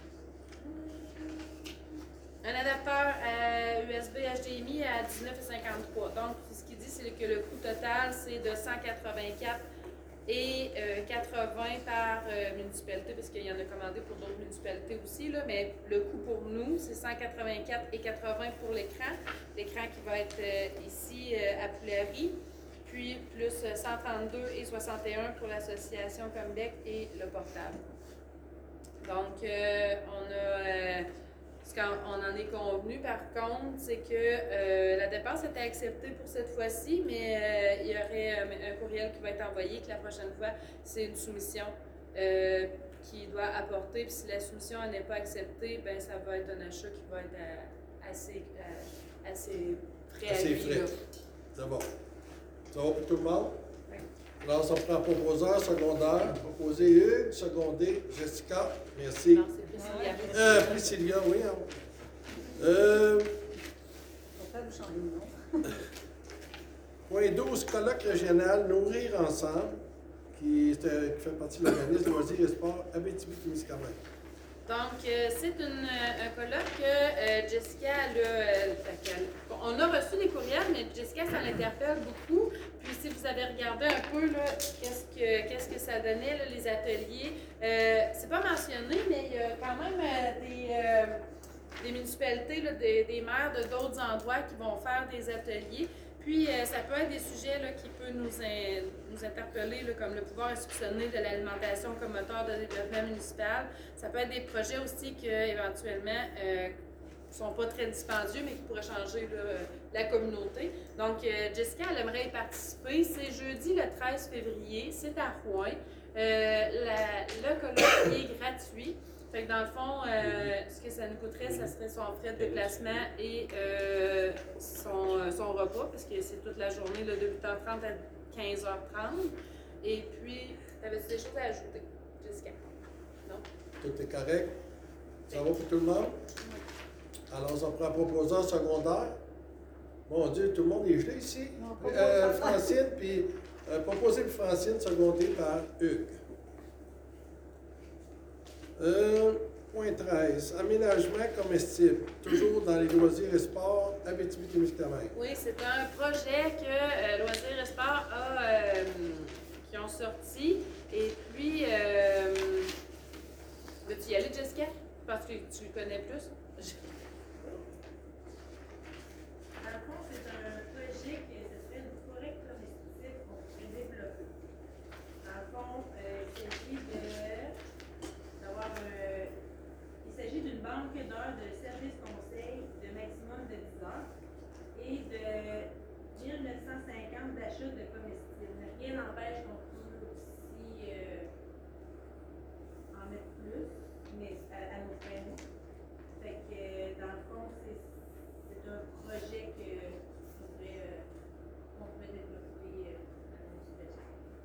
un adapteur à U S B H D M I à dix-neuf et cinquante-trois. Donc, ce qu'il dit, c'est que le coût total, c'est de cent quatre-vingt-quatre et euh, quatre-vingts par euh, municipalité, parce qu'il y en a commandé pour d'autres municipalités aussi, là, mais le coût pour nous, c'est cent quatre-vingt-quatre et quatre-vingts pour l'écran. L'écran qui va être euh, ici euh, à Poularry, puis plus euh, cent trente-deux et soixante et un pour l'association Combec et le portable. Donc, euh, on a... Euh, ce qu'on en est convenu, par contre, c'est que euh, la dépense était acceptée pour cette fois-ci, mais euh, il y aurait euh, un courriel qui va être envoyé, que la prochaine fois, c'est une soumission euh, qui doit apporter. Puis si la soumission n'est pas acceptée, ben ça va être un achat qui va être euh, assez, euh, assez frais Assez à lui, frais. là. C'est bon. Ça va pour tout le monde? Oui. Alors, ça prend proposeur, secondaire. Proposé Hugues, secondé Jessica. Merci. Non, c'est Priscilla. Euh, Priscilla, oui. hein. Euh, On peut vous changer de nom. point douze, colloque régional Nourrir ensemble, qui, est, euh, qui fait partie de l'organisme Loisirs et Sports Abitibi-Témiscamingue. Donc, euh, c'est une, euh, un colloque que euh, Jessica, elle a, euh, fait qu'elle- on a reçu des courriels, mais Jessica, ça l'interpelle beaucoup. Puis, si vous avez regardé un peu, là, qu'est-ce que, qu'est-ce que ça donnait, là, les ateliers, euh, c'est pas mentionné, mais il y a quand même euh, des, euh, des municipalités, là, des, des maires de d'autres endroits qui vont faire des ateliers. Puis, euh, ça peut être des sujets là, qui peuvent nous, in- nous interpeller, là, comme le pouvoir institutionnel de l'alimentation comme moteur de développement municipal. Ça peut être des projets aussi qui, éventuellement, euh, sont pas très dispendieux, mais qui pourraient changer là, la communauté. Donc, euh, Jessica, elle aimerait y participer. C'est jeudi le treize février, c'est à Rouen. Euh, la- le colloque est gratuit. Fait que dans le fond, euh, ce que ça nous coûterait, ça serait son frais de déplacement et euh, son, euh, son repas, parce que c'est toute la journée là, de huit heures trente à quinze heures trente. Et puis, t'avais-tu des choses à ajouter, Jessica? Non? Tout est correct? Ça va pour tout le monde? Alors, on prend proposant secondaire. Mon Dieu, tout le monde est gelé ici. Non, pas Euh, proposant. Francine, puis euh, proposé pour Francine, secondé par Hugues. Euh, point treize, aménagement comestible, toujours dans les loisirs et sports, Abitibi-Témiscamingue. Oui, c'est un projet que euh, Loisirs et Sport a, euh, qui ont sorti. Et puis, euh, veux-tu y aller, Jessica? Parce que tu le connais plus. Dans le fond, c'est un projet que ce serait une forêt comestique qu'on pourrait développer. Dans le fond, euh, il s'agit de d'avoir un- il s'agit d'une banque d'heures de service conseil de maximum de dix heures et de mille neuf cent cinquante d'achats de comestibles. Rien n'empêche qu'on peut aussi euh, en mettre plus, mais à, à nos frais. Fait que euh, dans le fond, c'est c'est un projet que qu'on pourrait, euh, qu'on pourrait développer euh, à la municipalité.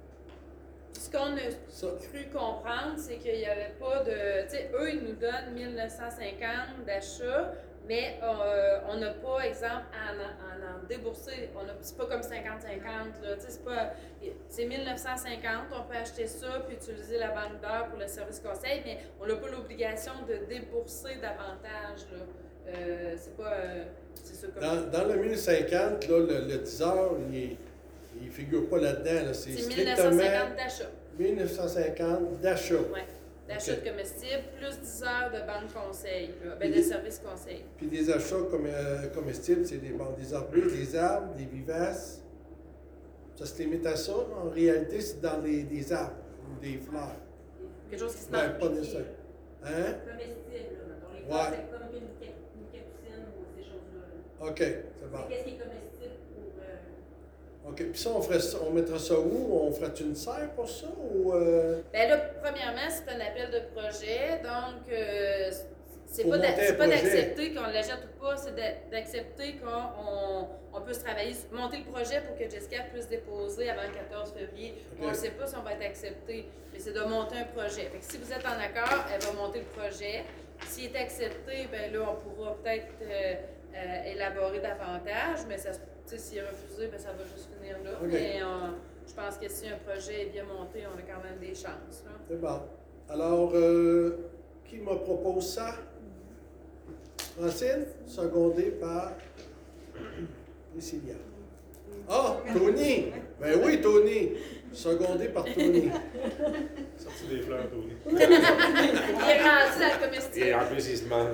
Ce qu'on a Ça, cru comprendre, c'est qu'il n'y avait pas de. Tu sais, eux, ils nous donnent mille neuf cent cinquante d'achats, mais euh, on n'a pas, exemple, à en, à en débourser. On a, c'est pas comme cinquante cinquante, là. Tu sais, c'est pas. C'est mille neuf cent cinquante, on peut acheter ça puis utiliser la banque d'heures pour le service conseil, mais on n'a pas l'obligation de débourser davantage, là. Euh, c'est pas. Euh, c'est ça comme. dans, dans le mille cinquante, là, le, le dix heures, il ne figure pas là-dedans. Là. C'est, C'est mille neuf cent strictement cinquante d'achats. mille neuf cent cinquante d'achat. Oui. D'achat Ok. de comestibles, plus dix heures de banque conseil, là. Ben, Et de des- service conseil. Puis des achats comme, euh, comestibles, c'est des, bon, des arbres, des arbres, des vivaces. Ça se limite à ça. En réalité, c'est dans les, des arbres ou des fleurs. Quelque chose qui se Ouais, mange. pas nécessaire. Hein? Comestible, là, mettons. Les Ouais. fleurs, c'est comme une, cap- une capucine ou ces choses-là. là. OK, c'est bon. C'est qu'est-ce qui est comestible pour. euh, OK. Puis ça, on, ferait ça, on mettrait ça où? On ferait une serre pour ça? Ou, euh, Ben là, premièrement, c'est un appel de projet, donc euh, c'est Faut pas, d'a- monter un c'est pas projet. d'accepter qu'on l'achète ou pas, c'est d'a- d'accepter qu'on on, on peut se travailler, monter le projet pour que Jessica puisse déposer avant le quatorze février. Ok. On ne sait pas si on va être accepté, mais c'est de monter un projet. Fait que si vous êtes en accord, elle va monter le projet. S'il est accepté, ben là, on pourra peut-être euh, euh, élaborer davantage, mais ça, se- tu sais, s'il est refusé, ben ça va juste finir là. Ok. Mais euh, je pense que si un projet est bien monté, on a quand même des chances, là. c'est bon. Alors, euh, qui me propose ça? Francine, secondée par Priscilla. Ah, Tony! Ben oui, Tony! Secondé par Tony. Sorti des fleurs, Tony. Il est rendu dans le comestible. Et en plus, il se ment.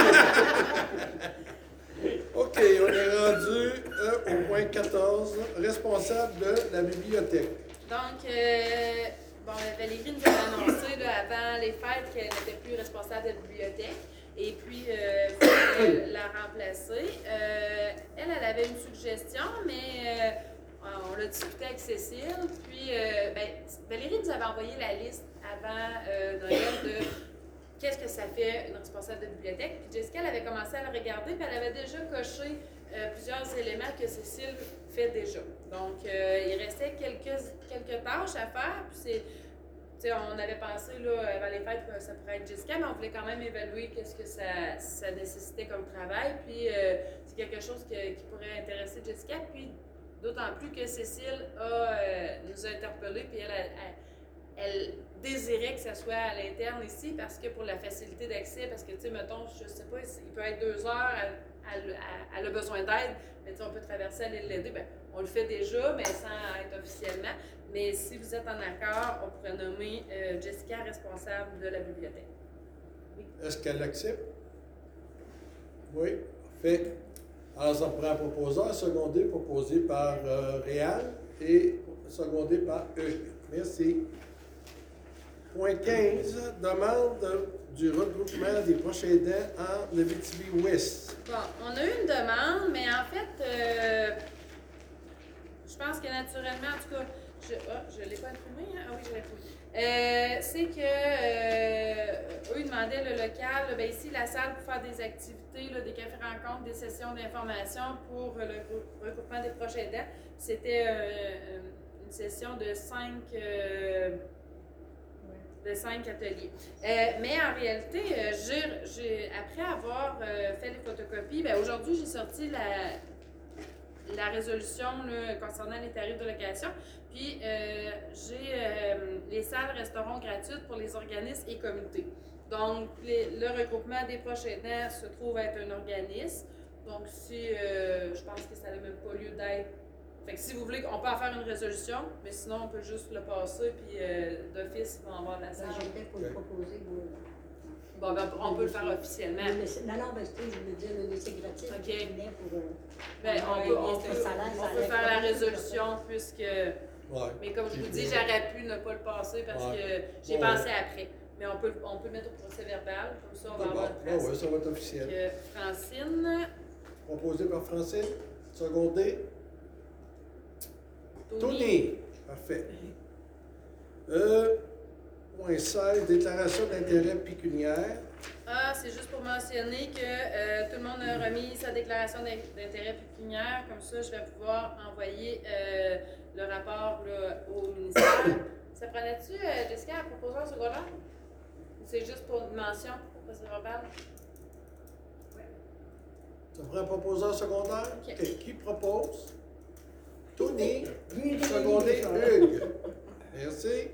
OK, on est rendu euh, au point quatorze, responsable de la bibliothèque. Donc, euh, bon, Valérie nous a annoncé là, avant les fêtes qu'elle n'était plus responsable de la bibliothèque. Et puis, euh, il fallait la remplacer. Euh, elle, elle avait une suggestion, mais euh, on l'a discuté avec Cécile. Puis, euh, ben, Valérie nous avait envoyé la liste avant euh, Noël de qu'est-ce que ça fait une responsable de bibliothèque. Puis Jessica, elle avait commencé à le regarder, puis elle avait déjà coché euh, plusieurs éléments que Cécile fait déjà. Donc, euh, il restait quelques, quelques tâches à faire, puis c'est sais, on avait pensé, là, avant les fêtes, que ça pourrait être Jessica, mais on voulait quand même évaluer qu'est-ce que ça, ça nécessitait comme travail. Puis, euh, c'est quelque chose que, qui pourrait intéresser Jessica. Puis, d'autant plus que Cécile a, euh, nous a interpellés, puis elle, elle, elle désirait que ça soit à l'interne ici, parce que pour la facilité d'accès, parce que, tu sais, mettons, je sais pas, il peut être deux heures, elle, elle, elle a besoin d'aide, mais tu sais, on peut traverser, aller l'aider. Bien, on le fait déjà, mais sans être officiellement. Mais si vous êtes en accord, on pourrait nommer euh, Jessica responsable de la bibliothèque. Oui. Est-ce qu'elle accepte? Oui, parfait. Alors, ça prend un proposeur, secondé, proposé par euh, Réal et secondé par Hugues. Merci. Point quinze, demande du regroupement des proches aidants en Abitibi-Ouest. Bon, on a eu une demande, mais en fait, euh, je pense que naturellement, en tout cas, je ne oh, l'ai pas imprimé, hein? Ah oui, je l'ai imprimé. Euh, c'est que euh, eux, ils demandaient le local, là, ben ici, la salle pour faire des activités, là, des cafés-rencontres, des sessions d'information pour euh, le regroupement des proches aidants. C'était euh, une session de cinq. Euh, de cinq ateliers. Euh, mais en réalité, euh, j'ai, j'ai, après avoir euh, fait les photocopies, ben aujourd'hui, j'ai sorti la, la résolution là, concernant les tarifs de location. Puis, euh, j'ai euh, les salles resteront gratuites pour les organismes et comités. Donc, les, le regroupement des proches aidants se trouve être un organisme. Donc, si euh, je pense que ça n'a même pas lieu d'être. Fait que si vous voulez, on peut en faire une résolution, mais sinon, on peut juste le passer, puis euh, d'office, ils vont avoir la salle. J'étais pour le proposer. Moi. Bon, ben, on peut le faire officiellement. Mais, mais, non, non, ben, je veux dire, le c'est gratuit. OK. Pour, euh, ben, on peut, on peut, salaire, on peut faire la résolution, puisque... Ouais. Mais comme je vous dis, j'aurais pu ne pas le passer parce ouais. que j'ai ouais. pensé après. Mais on peut, on peut le mettre au procès verbal, comme ça, on va avoir une trace. Oui, ça va être officiel. Que Francine... Proposé par Francine, secondé. Tony. Tony. Parfait. Euh, point seize, déclaration d'intérêt pécuniaire. Ah, c'est juste pour mentionner que euh, tout le monde a remis sa déclaration d'intérêt pécuniaire. Comme ça, je vais pouvoir envoyer euh, le rapport là, au ministère. Ça prenait-tu, euh, Jessica, à proposer un secondaire? Ou c'est juste pour une mention pour procès verbal? Oui. Ça prend un proposeur secondaire? OK. Okay. Qui propose? Tony, secondé Hugues. Merci.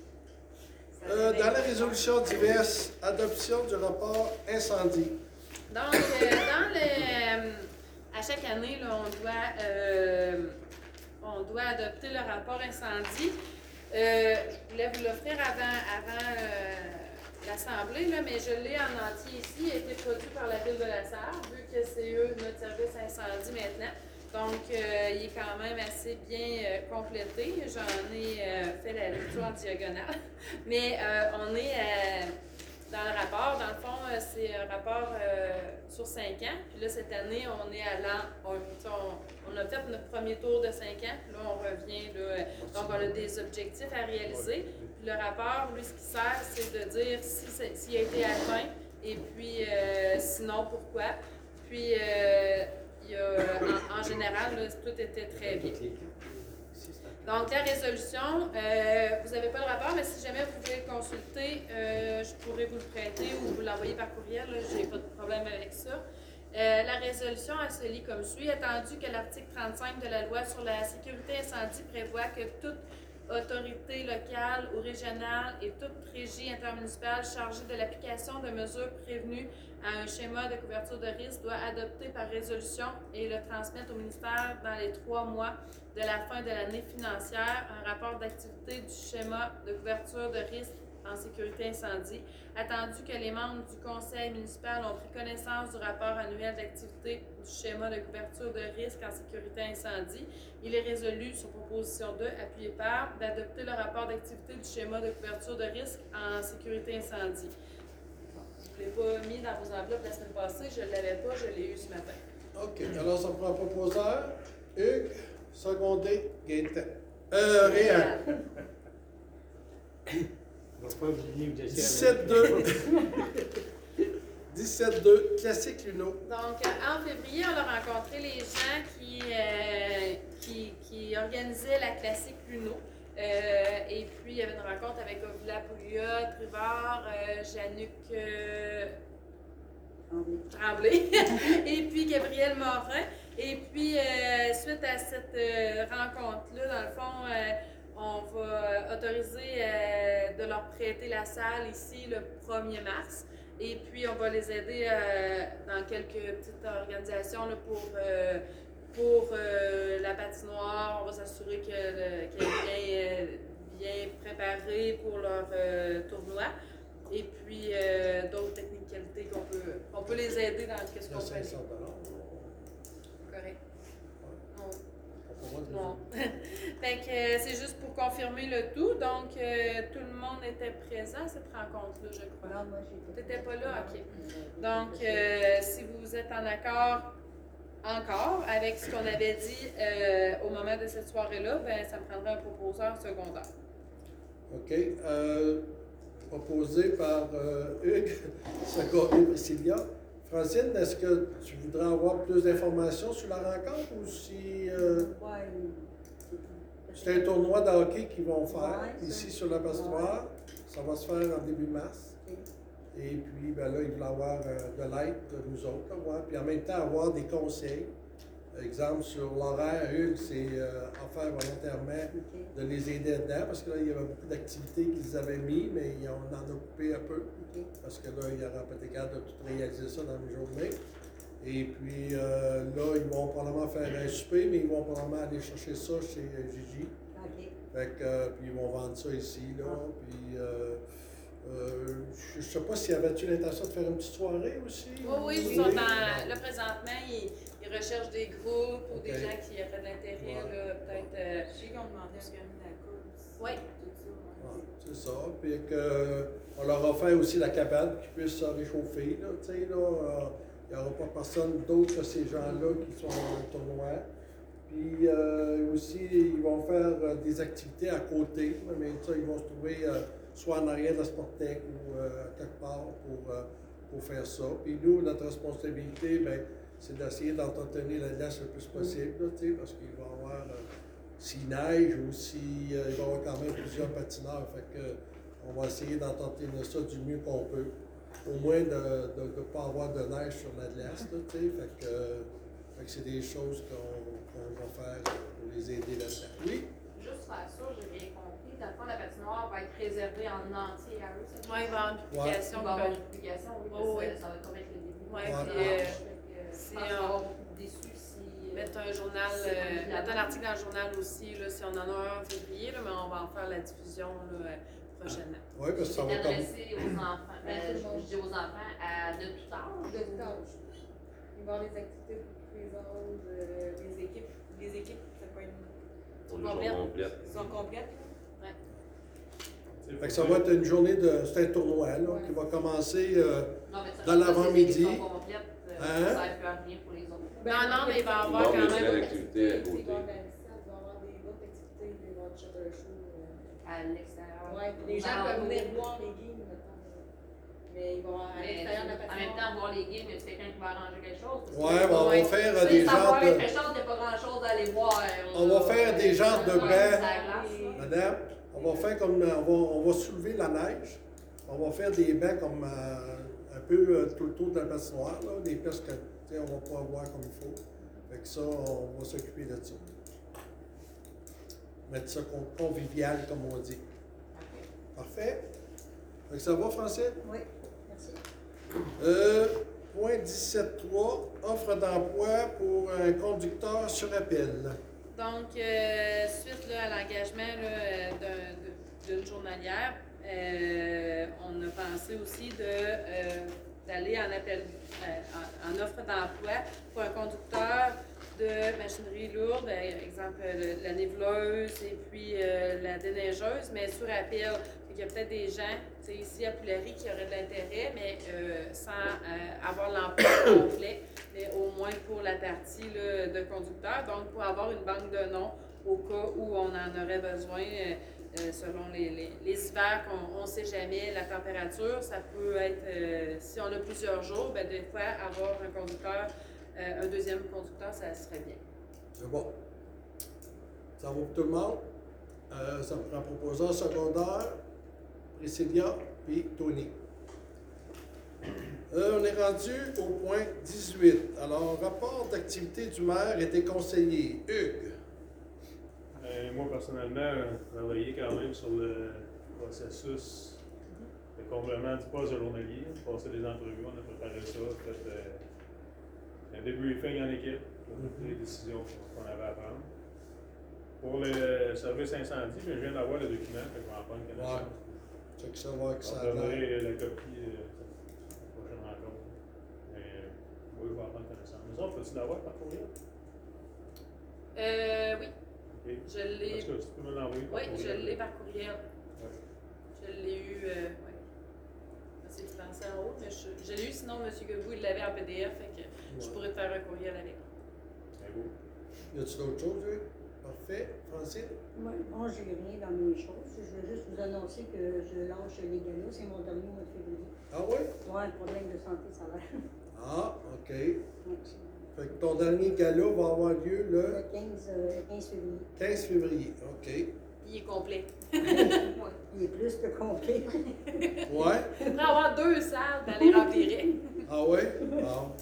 Euh, dans la résolution diverse, adoption du rapport incendie. Donc, euh, dans le, euh, à chaque année, là, on, doit, euh, on doit adopter le rapport incendie. Euh, je voulais vous l'offrir avant, avant euh, l'Assemblée, là, mais je l'ai en entier ici. Il a été produit par la Ville de La Sarre, vu que c'est eux notre service incendie maintenant. Donc, euh, il est quand même assez bien euh, complété. J'en ai euh, fait la lecture en diagonale. Mais euh, on est euh, dans le rapport. Dans le fond, euh, c'est un rapport euh, sur cinq ans. Puis là, cette année, on est à l'an. On, on, on a fait notre premier tour de cinq ans. Puis là, on revient. Là, donc, on a des objectifs à réaliser. Puis le rapport, lui, ce qui sert, c'est de dire si, s'il a été atteint et puis euh, sinon, pourquoi. Puis. Euh, Il y a, en, en général, là, tout était très bien. Donc, la résolution, euh, vous n'avez pas le rapport, mais si jamais vous voulez le consulter, euh, je pourrais vous le prêter ou vous l'envoyer par courriel. Je n'ai pas de problème avec ça. Euh, la résolution, elle se lit comme suit. Attendu que l'article trente-cinq de la loi sur la sécurité incendie prévoit que toute autorité locale ou régionale et toute régie intermunicipale chargée de l'application de mesures prévenues à un schéma de couverture de risque doit adopter par résolution et le transmettre au ministère dans les trois mois de la fin de l'année financière un rapport d'activité du schéma de couverture de risque en sécurité incendie. Attendu que les membres du conseil municipal ont pris connaissance du rapport annuel d'activité du schéma de couverture de risque en sécurité incendie, il est résolu sur proposition deux, appuyé par, d'adopter le rapport d'activité du schéma de couverture de risque en sécurité incendie. Je ne l'ai pas mis dans vos enveloppes la semaine passée, je ne l'avais pas, je l'ai eu ce matin. OK. Alors, ça prend un proposeur. Hugues, secondé, Gaëtan. Euh, Réal. dix-sept deux. dix-sept deux, classique Luno. Donc, en février, on a rencontré les gens qui, euh, qui, qui organisaient la classique Luno. Euh, et puis, il y avait une rencontre avec Ovila Pouliot, Privard, euh, Januk euh, Tremblay, et puis Gabriel Morin. Et puis, euh, suite à cette euh, rencontre-là, dans le fond, euh, on va autoriser euh, de leur prêter la salle ici le premier mars. Et puis, on va les aider euh, dans quelques petites organisations là, pour, euh, pour euh, la patinoire. On va s'assurer que le- qu'elle est bien, euh, bien préparée pour leur euh, tournoi. Et puis, euh, d'autres technicalités qu'on peut, on peut les aider dans ce Il y qu'on a fait. cinq cents dollars. Correct. Non. On pourra dire- Non. Fait que euh, c'est juste pour confirmer le tout. Donc, euh, tout le monde était présent à cette rencontre-là, je crois. Non, moi, j'étais T'étais pas là? OK. Donc, euh, si vous êtes en accord encore avec ce qu'on avait dit euh, au moment de cette soirée-là, ben ça me prendrait un proposeur secondaire. OK. Euh, proposé par euh, Hugues, Saga et Priscilla. Francine, est-ce que tu voudrais avoir plus d'informations sur la rencontre ou si euh, Ouais, c'est un tournoi de hockey qu'ils vont faire Ouais, ça. ici sur la pastoire? Ça va se faire en début mars. Ok. Et puis, ben là, ils veulent avoir euh, de l'aide de nous autres, là, ouais. Puis en même temps, avoir des conseils. Exemple, sur l'horaire, Hugues, c'est euh, en faire volontairement Ok. de les aider dedans, parce que là, il y avait beaucoup d'activités qu'ils avaient mis, mais on en a coupé un peu, Ok. parce que là, il y aura peut-être capable de tout réaliser ça dans une journée. Et puis euh, là, ils vont probablement faire un souper, mais ils vont probablement aller chercher ça chez euh, Gigi. Ok. Fait que, euh, puis ils vont vendre ça ici, là. Puis, euh, euh, je ne sais pas s'il y avait-tu l'intention de faire une petite soirée aussi? Oui, oui, ils sont en, là présentement, ils, ils recherchent des groupes ou des Ok. gens qui auraient de l'intérêt, Ouais. là, peut-être. euh, Je sais qu'on demandait un permis de la course. Oui. Tout ça. Ouais, c'est ça. Puis que, on leur a fait aussi la cabane pour qu'ils puissent se réchauffer. Là, tu sais, là, euh, il n'y aura pas personne d'autre que ces gens-là qui sont dans le tournoi. Puis euh, aussi, ils vont faire euh, des activités à côté. Mais ça, ils vont se trouver euh, soit en arrière de la Sportec ou euh, quelque part pour, euh, pour faire ça. Puis nous, notre responsabilité, ben, c'est d'essayer d'entretenir la glace le plus possible, là, tu sais, parce qu'il va y avoir, euh, s'il neige ou s'il euh, il va y avoir quand même plusieurs patineurs. Fait que, on va essayer d'entretenir ça du mieux qu'on peut. Au moins de ne pas avoir de neige sur la glace, là, tu sais. Fait que, euh, fait que c'est des choses qu'on qu'on va faire pour les aider là-dedans. Oui? Juste faire ça, j'ai bien compris. Dans le fond, la patinoire va être réservée en entier à eux. c'est ça? Ouais, il va y avoir une Il publication. va y avoir que- une publication, oui, Oh, parce oui. que ça va être comme avec le début. Ouais, Ouais. puis, euh, Je si pense qu'on va on- avoir beaucoup déçus si. euh, Mettre un journal, C'est euh, rendu mettre un là-bas. article dans le journal aussi, là, si on en a un en février, là, mais on va en faire la diffusion là, euh, prochainement. Oui, parce que ça va C'est comme. adressé aux enfants. Ben, je, je dis aux enfants à de tout âge. De tout âge. Il va y avoir des activités pour tous les âges, euh, les équipes. Les équipes, c'est pas une. Pour les journées complètes. Ils sont complètes, là? Fait que ça va être une journée de. C'est un tournoi, là, Ouais. qui va commencer. euh, Non, mais ça, Dans ça, l'avant-midi. c'est des équipes complètes, euh, Hein? Ça ne sert plus à rien pour les autres. Non, non, mais il va y Il va avoir y quand avoir même. des activités à Il va y côté. avoir de la lissade, il va y avoir des autres activités, il va y avoir du shutter show. euh. À l'extérieur. Ouais, puis les gens Dans peuvent l'eau. venir voir les games, mettons. Mais il va y avoir à Mais l'extérieur de la en même patinoire. temps, voir les games, il y a quelqu'un qui va arranger quelque chose. parce que- Ouais, ben, on va Ouais. faire euh, Tu sais, des savoir genres de. quelque chose, il n'y a pas grand-chose à aller voir. On va faire des genres de Ouais, bains. c'est la glace, là. Madame, on va faire comme. On va, on va soulever la neige. On va faire des bancs comme euh, un peu euh, tout le tour de la patinoire, là, des pistes que tu sais, on va pas voir comme il faut. Fait que ça, on va s'occuper de ça. Mettre ça con- convivial, comme on dit. Parfait? Fait que ça va, Francine? Oui, merci. Euh, point dix-sept trois, offre d'emploi pour un conducteur sur appel. Donc, euh, suite là, à l'engagement là, euh, d'un- de- d'une journalière, euh, on a pensé aussi de, euh, d'aller en appel, euh, en, en offre d'emploi pour un conducteur de machinerie lourde, euh, exemple le- la niveleuse et puis euh, la déneigeuse, mais sur appel. Il y a peut-être des gens, tu sais, ici à Poulery, qui auraient de l'intérêt, mais euh, sans euh, avoir l'emploi complet, mais au moins pour la partie là, de conducteur. Donc, pour avoir une banque de noms au cas où on en aurait besoin, euh, euh, selon les, les, les hivers, qu'on ne sait jamais, la température, ça peut être, euh, si on a plusieurs jours, ben, des fois, avoir un conducteur, euh, un deuxième conducteur, ça serait bien. C'est bon. Ça va pour tout le monde? Euh, ça me prend proposeur secondaire, Priscilla, puis Tony. Euh, on est rendu au point dix-huit. Alors, rapport d'activité du maire et des conseillers. Hugues. Euh, moi, personnellement, j'ai travaillé quand même sur le processus de comblement du poste de journalier. On a passé des entrevues, on a préparé ça, fait euh, un débriefing en équipe pour toutes les décisions qu'on avait à prendre. Pour le service incendie, mais je viens d'avoir le document, fait que je vais en prendre connaissance. Ouais. Check ça, voir que Je ça vous a l'air. donnerai la copie euh, à la prochaine rencontre. Mais euh, oui, je vais en prendre connaissance. Mais ça, peux-tu l'avoir par courriel? Euh, oui, Ok. je l'ai. Est-ce que tu peux me l'envoyer par Oui, je courriel? l'ai par courriel. Ouais. Je l'ai eu, euh, oui. C'est dispensé en haut, mais je, je l'ai eu, sinon M. Godbout, il l'avait en P D F, fait que je Ouais. pourrais te faire un courriel avec. C'est beau. Y a-tu d'autres choses, Hugues? Parfait. Francine? Moi, moi j'ai rien dans mes choses. Je veux juste vous annoncer que je lâche les galas. C'est mon dernier mois de février. Ah oui? Ouais, un problème de santé, ça va. Ah, OK. Donc, c'est- Fait que ton dernier gala va avoir lieu Le le quinze, euh, quinze février. quinze février. OK. Il est complet. Il est plus que complet. Ouais? Il faudrait avoir deux salles, ben, les remplirait. Ah ouais? Bon.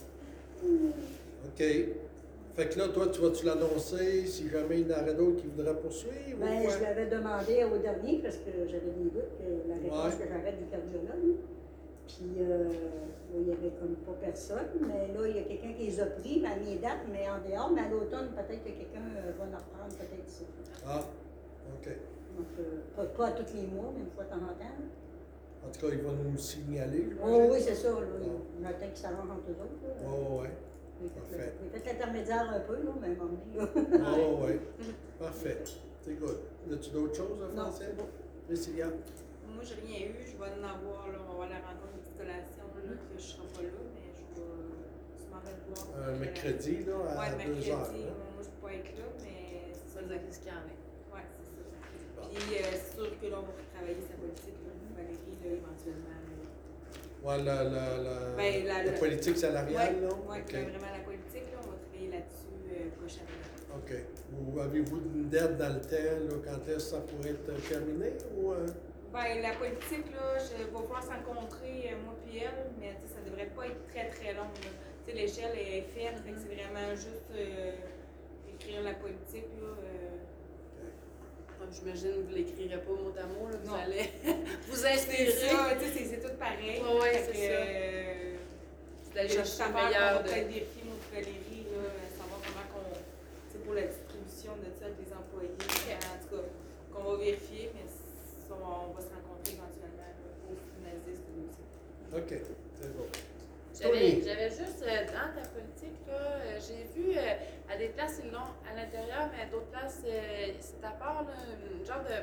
OK. Fait que là, toi, tu vas-tu l'annoncer si jamais il y en aurait d'autres qui voudraient poursuivre? ou Ben, quoi? je l'avais demandé au dernier parce que j'avais des doutes que la réponse Ouais. que j'arrête du cardiologue. Puis euh, là, il n'y avait comme pas personne. Mais là, il y a quelqu'un qui les a pris à mes dates, mais en dehors. Mais à l'automne, peut-être que quelqu'un euh, va en reprendre, peut-être ça. Ah, OK. Donc, euh, pas, pas à tous les mois, mais une fois de temps en temps. En tout cas, il va nous le signaler. Oh oui, c'est ça. Là. Bon. Il y en a peut-être qui s'arrangent entre eux autres. Là. Oh, ouais. J'ai fait Parfait. le- j'ai fait l'intermédiaire un peu, là, mais à un moment donné, là. Oh, ouais. Parfait. C'est good. As-tu d'autres choses, Non, Francine? c'est bon. Priscilla? Moi, j'ai rien eu. Je vais en avoir, là. On va avoir la rencontre de titulation, là, que je ne serai pas là, mais je vais sûrement revoir. Un mercredi, là, à Ouais, deux mercredi. heures. hein? Moi, je ne peux pas être là, mais c'est Ça ça. veut dire qu'est-ce qu'il y en a. Ouais, c'est ça. Puis, euh, c'est sûr que là, on va travailler sa politique, là, Valérie, là, éventuellement. là. Ouais, la, la, la, Ben, la- la la- politique salariale, Ouais, là? ouais, OK. ben, vraiment la politique, là, on va travailler là-dessus euh, prochainement. OK. Ou avez-vous une date dans le temps, là, quand est-ce que ça pourrait être terminé? Ou, euh? Ben, la politique, là, je vais pouvoir se rencontrer, euh, moi puis elle, mais tu sais, ça devrait pas être très très long. là. Tu sais, l'échelle est faite, fait que c'est vraiment juste euh, écrire la politique, là. euh, Donc, j'imagine que vous ne l'écrirez pas mot à mot, là, vous Non. allez vous C'est inspirer. ça, tu sais, c'est- c'est tout pareil. Ouais, ouais, Fait c'est que, ça. euh, Vous allez je chercher sais le pas, meilleur on va de... peut-être vérifier mon Valérie, là, savoir comment qu'on, tu sais, pour la distribution de ça avec les employés, en tout cas, qu'on va vérifier, mais ça, on va se rencontrer éventuellement là, pour finaliser ce dossier. OK. C'est bon. J'avais Tony. j'avais juste, euh, dans ta politique, là, euh, j'ai vu euh, à des places, ils l'ont à l'intérieur, mais à d'autres places, euh, c'est à part, là, une genre de,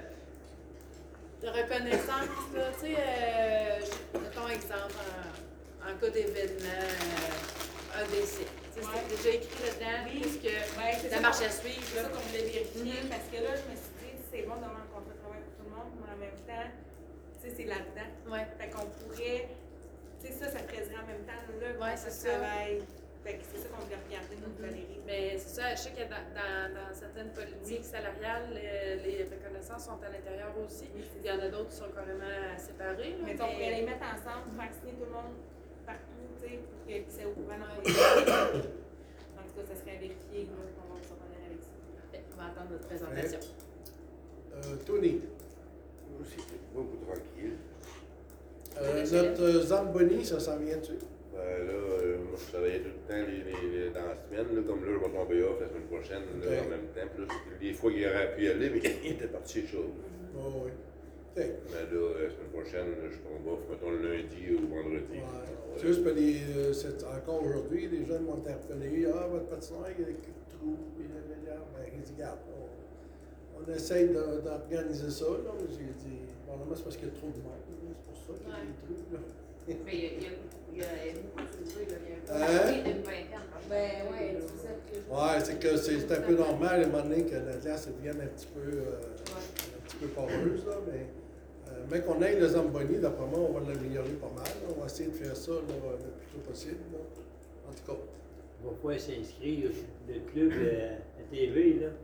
de reconnaissance, là, tu sais, euh, je- mettons exemple, en, en cas d'événement, euh, un décès. Tu sais, Ouais. c'est déjà écrit là-dedans, Oui. puisque Ouais, c'est la ça marche qu'on- à suivre, C'est là. ça qu'on voulait vérifier, Mhm. parce que là, je me suis dit, c'est bon d'avoir un contrat de travail pour tout le monde, mais en même temps, tu sais, c'est là-dedans. Ouais. Fait qu'on pourrait, tu sais, ça, ça ferait en même temps, là, le Ouais, contrat c'est de ça. travail. Fait que c'est ça qu'on voulait regarder, notre Mhm. Valérie. Mais c'est ça, je sais que dans, dans, dans certaines politiques salariales, les, les reconnaissances sont à l'intérieur aussi. Oui, c'est Il y en a d'autres qui sont carrément séparées. Là, Mais on pourrait mais- les mettre ensemble, faire signer tout le monde partout, tu sais, pour qu'ils soient au courant dans les En tout cas, ça serait à vérifier, là, on va s'en revenir avec ça. Parfait, on va attendre notre présentation. Euh, Tony. Moi aussi, c'est beaucoup tranquille. Euh, notre euh, Zamboni, ça s'en vient-tu? Ben là, euh, moi je travaillais tout le temps les, les, les- dans la semaine, là, comme là, je vais tomber off la semaine prochaine, là, Ok. en même temps. Puis là, des fois qu'il aurait pu y aller, mais il était parti chez chose. Oh, oui. OK. Mais là, la semaine prochaine, là, je tombe off, mettons le lundi ou vendredi. Ouais. Ouais. C'est juste que les, euh, c'est encore aujourd'hui, les jeunes m'ont interpellé. Ah, votre patinoire, il y a des trous. Puis là, là, là. Ben, j'ai dit, regarde, on, on essaye de- d'organiser ça. Là. Mais j'ai dit, bon, là, c'est parce qu'il y a trop de monde. là. C'est pour ça qu'il y a des trous. Là. Mais il y a, il y a, il y a beaucoup d'utilisés, là. Il y a Hein? oui, d'une vingtaine, par Ben, ouais, tu sais, que je- Ouais, c'est que c'est c'est un peu normal à un moment donné que la glace devienne un petit peu, euh, un petit peu poreuse, là, mais euh, mais qu'on ait le Zamboni, d'après moi, on va l'améliorer pas mal. là. On va essayer de faire ça là, le plus tôt possible. Là. En tout cas. On va pouvoir s'inscrire, le club euh, à T V, là.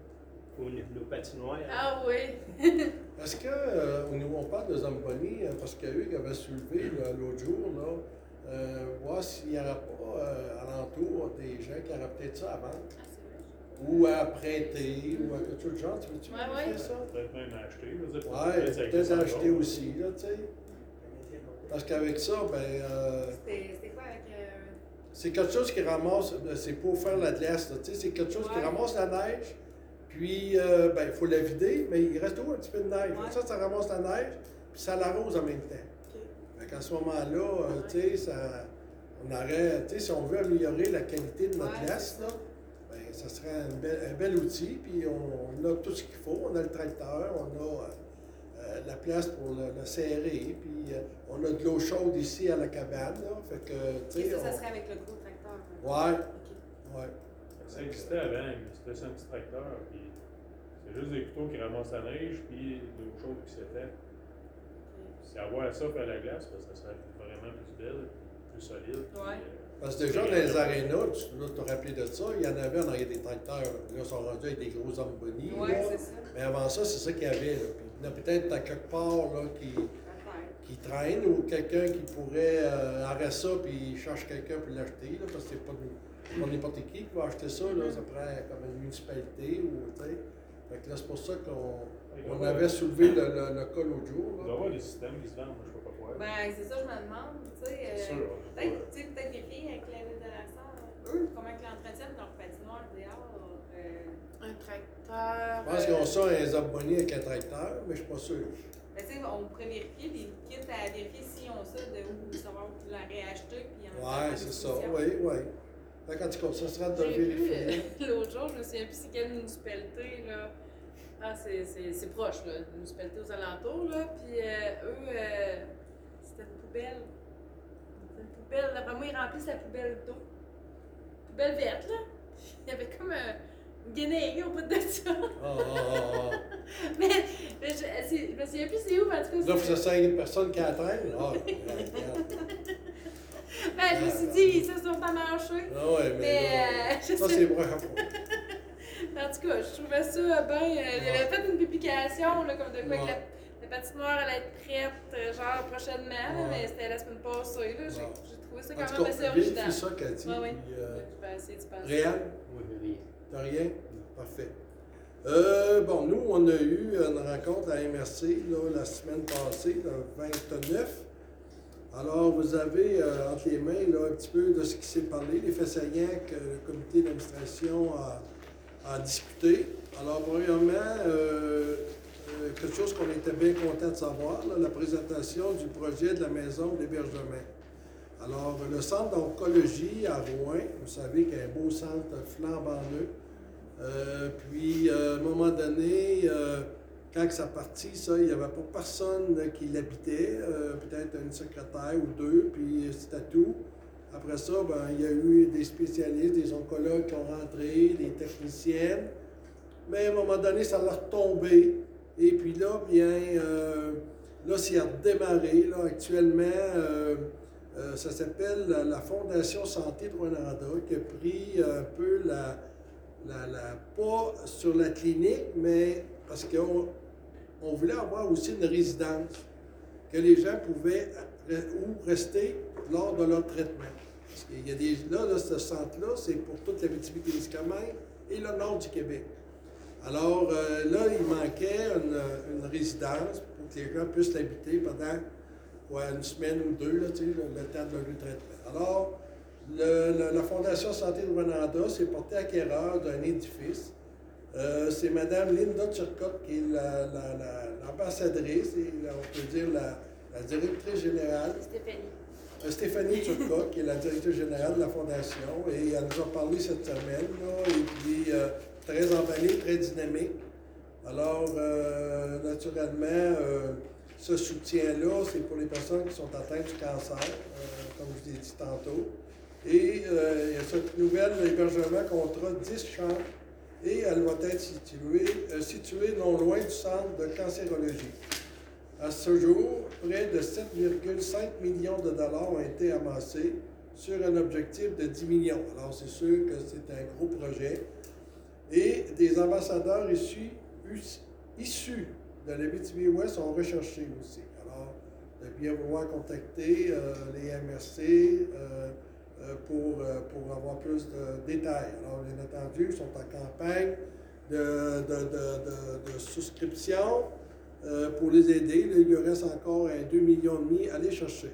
pour nos, nos patinoires. Ah oui! Est-ce que, euh, au niveau, on parle de Zamboni, euh, parce qu'il y a eu qui avait soulevé là, l'autre jour, là, euh, voir s'il n'y aurait pas euh, alentour des gens qui auraient peut-être ça à vendre, Ah, c'est vrai. ou à prêter, ou à quelque chose de genre. Tu veux-tu Ouais, vérifier ouais. ça? Peut-être même acheter. Je veux dire, pour Ouais, peut-être ça peut-être existe acheter encore. aussi, là, tu sais. Parce qu'avec ça, ben, euh, C'était c'était quoi avec. euh, c'est quelque chose qui ramasse, c'est pour faire la glace, là, tu sais, c'est quelque chose qui Ouais. ramasse la neige, puis euh, ben, il faut la vider, mais il reste toujours un petit peu de neige. Ouais. Ça, ça ramasse la neige, puis ça l'arrose en même temps. Fait qu'à ce moment-là, euh, tu sais, ça, on aurait, tu sais, si on veut améliorer la qualité de notre Ouais, glace, c'est là, ben, ça serait un bel, un bel outil, puis on, on a tout ce qu'il faut, on a le tracteur, on a euh, la place pour le, le serrer, puis euh, on a de l'eau chaude ici à la cabane, là, fait que, tu Et sais, ça, ça on- serait avec le gros tracteur. hein? Ouais. Ok. ouais. Ça existait avant, mais c'était sur un petit tracteur. Puis c'est juste des couteaux qui ramassent la neige, puis de l'eau chaude qui s'éteint. Si avoir ça faire la glace, ben, ça serait vraiment plus belle, plus solide. puis, Ouais. euh, Parce que déjà, dans les arénas, tu dois te rappeler de ça, il y en avait en arrière des tracteurs. Là, ils sont rendus avec des gros Zamboni. Ouais, là. c'est ça. Mais avant ça, c'est ça qu'il y avait. Là. Puis il y en a peut-être à quelque part là, qui, Peut-être. qui traîne ou quelqu'un qui pourrait euh, arrêter ça puis il cherche quelqu'un pour l'acheter. Là, parce que c'est pas, c'est pas n'importe qui qui va acheter ça. Là. Ça prend comme une municipalité. Ou, tu sais. Fait que là, c'est pour ça qu'on il doit on y avoir- avait soulevé le, le, le cas l'autre jour. Il doit y Là. avoir des systèmes qui se vendent, moi, je sais pas quoi. Ben, c'est ça, je me demande. Tu sais, euh, C'est sûr. peut-être tu sais, peut-être les filles avec la ville de la Sarre, eux, comment ils entretiennent leur patinoire dehors. Euh, Un tracteur. Je pense qu'ils ont ça un Zamboni avec un tracteur, mais je suis pas sûr. ben, tu sais, on pourrait vérifier, puis quitte à vérifier s'ils ont ça, de où savoir où la réacheter, puis en Ouais, c'est ça. Oui, oui. Fait qu'en tout cas, ça sera de J'ai vu vérifier. euh, l'autre jour, je me souviens plus c'est quelle municipalité, là. Ah, c'est, c'est, c'est proche, là, une municipalité aux alentours, là. Puis euh, eux, euh, c'était une poubelle. C'était une poubelle. D'après moi, ils remplissent la poubelle d'eau. Poubelle verte, là. Il y avait comme un, une guenille au bout de ça. Ah, ah, ah, ah. mais mais je, c'est, je me souviens plus c'est où, mais en tout cas, Là, il faut que c'est- ça soit une personne qui la traîne. Ah, regarde. ben, je me suis dit, ils se sont pas marché. Ah ouais, mais, Mais, là, euh, je ça, sais- c'est bravo. En tout cas, je trouvais ça bien. Euh, il avait fait une publication, là, comme de quoi que Ouais. la, la patinoire allait être prête, euh, genre prochainement, là, Ouais. mais c'était la semaine passée. Là. J'ai, Ouais. j'ai trouvé ça En quand tout même cas, assez vérifie original. ça, Cathy. Ouais, ouais. Puis, euh, Je vais essayer de penser. Réal, Oui, oui. t'as rien? Parfait. Euh, bon, nous, on a eu une rencontre à M R C là, la semaine passée, le vingt-neuf. Alors, vous avez euh, entre les mains là, un petit peu de ce qui s'est parlé, les faits saillants que le comité d'administration a, a discuté. Alors, premièrement, euh, euh, quelque chose qu'on était bien content de savoir, là, la présentation du projet de la maison d'hébergement. Alors, le centre d'oncologie à Rouen, vous savez qu'il y a un beau centre flambant neuf. Euh, puis, euh, à un moment donné, euh, quand ça partit, ça, il n'y avait pas personne là, qui l'habitait, euh, peut-être une secrétaire ou deux, puis c'était tout. Après ça, ben, il y a eu des spécialistes, des oncologues qui ont rentré, des techniciennes. Mais à un moment donné, ça l'a retombé. Et puis là, bien, euh, là, c'est à redémarrer. Là, actuellement, euh, euh, ça s'appelle la, la Fondation Santé de Rwanda, qui a pris un peu la, la, la pas sur la clinique, mais parce qu'on on voulait avoir aussi une résidence, que les gens pouvaient re- où rester lors de leur traitement. Parce qu'il y a des, là, là, ce centre-là, c'est pour toute la Abitibi-Témiscamingue et le nord du Québec. Alors euh, là, il manquait une, une résidence pour que les gens puissent l'habiter pendant ouais, une semaine ou deux, là, tu sais, le, le temps de leur traitement. Alors, le- le- la Fondation Santé de Rwanda s'est portée acquéreur d'un édifice. Euh, c'est Mme Linda Turcotte qui est la- la- la- l'ambassadrice et la- on peut dire la, la directrice générale. Stéphanie. Euh, Stéphanie Turcotte, qui est la directrice générale de la Fondation, et elle nous a parlé cette semaine, là, et puis euh, très emballée, très dynamique. Alors, euh, naturellement, euh, ce soutien-là, c'est pour les personnes qui sont atteintes du cancer, euh, comme je vous ai dit tantôt. Et euh, il y a cette nouvelle hébergement contrat dix chambres, et elle va être située, euh, située non loin du centre de cancérologie. À ce jour, près de sept virgule cinq millions de dollars ont été amassés sur un objectif de dix millions. Alors, c'est sûr que c'est un gros projet. Et des ambassadeurs issus, us- issus de l'Abitibi-Ouest sont recherchés aussi. Alors, de bien vouloir contacter euh, les M R C euh, euh, pour, euh, pour avoir plus de détails. Alors, bien entendu, ils sont en campagne de, de, de, de, de souscription euh, pour les aider. Là, il lui reste encore un deux virgule cinq millions à aller chercher.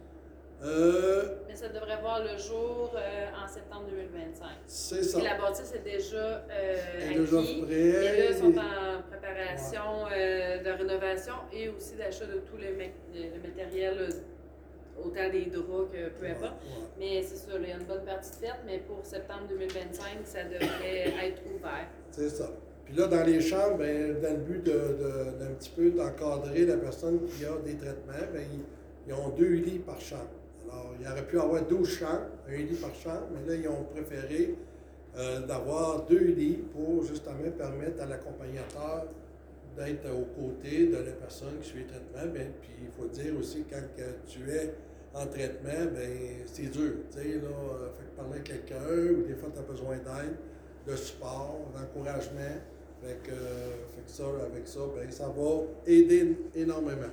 Euh, Mais ça devrait voir le jour euh, en septembre deux mille vingt-cinq. c'est ça. Et la bâtisse est déjà euh, Elle est déjà acquis. prête. Et là, ils sont Et- en préparation euh, de rénovation et aussi d'achat de tout le, mé- le matériel, euh, autant des draps que peu importe. Ouais. Mais c'est ça, là, il y a une bonne partie de faite, mais pour septembre deux mille vingt-cinq, ça devrait être ouvert. C'est ça. Puis là, dans les chambres, ben, dans le but de, de- d'un petit peu d'encadrer la personne qui a des traitements, ben, ils, ils ont deux lits par chambre. Alors, il aurait pu avoir douze chambres, un lit par chambre, mais là, ils ont préféré euh, d'avoir deux lits pour justement permettre à l'accompagnateur d'être aux côtés de la personne qui suit le traitement. Ben, puis il faut dire aussi, quand que tu es en traitement, ben, c'est dur. Tu sais, là, euh, fait que parler à quelqu'un, ou des fois, tu as besoin d'aide, de support, d'encouragement. Fait que, euh, fait que ça, avec ça, ben, ça va aider énormément.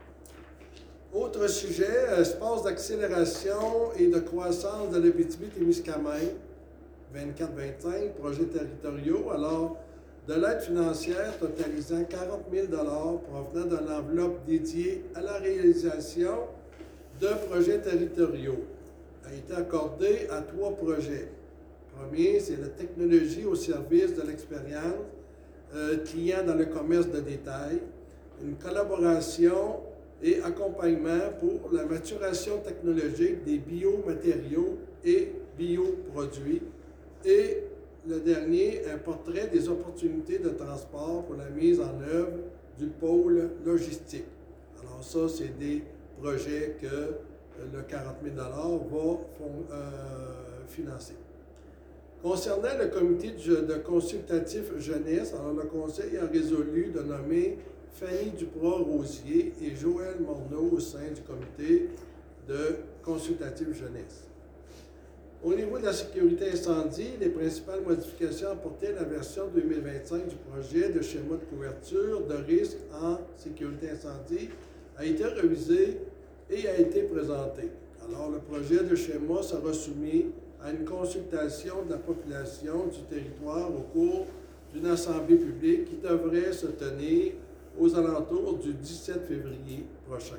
Autre sujet, espace d'accélération et de croissance de l'Abitibi-Témiscamingue, vingt-quatre vingt-cinq, projets territoriaux. Alors, de l'aide financière totalisant quarante mille dollars provenant de l'enveloppe dédiée à la réalisation de projets territoriaux a été accordée à trois projets. Le premier, c'est la technologie au service de l'expérience euh, client dans le commerce de détail, une collaboration et accompagnement pour la maturation technologique des biomatériaux et bioproduits. Et le dernier, un portrait des opportunités de transport pour la mise en œuvre du pôle logistique. Alors ça, c'est des projets que euh, le quarante mille dollars va fon- euh, financer. Concernant le comité de, de consultatif jeunesse, alors le conseil a résolu de nommer Fanny Duprat-Rosier et Joël Morneau au sein du comité de consultatif jeunesse. Au niveau de la sécurité incendie, les principales modifications apportées à la version deux mille vingt-cinq du projet de schéma de couverture de risque en sécurité incendie a été révisé et a été présenté. Alors, le projet de schéma sera soumis à une consultation de la population du territoire au cours d'une assemblée publique qui devrait se tenir aux alentours du dix-sept février prochain.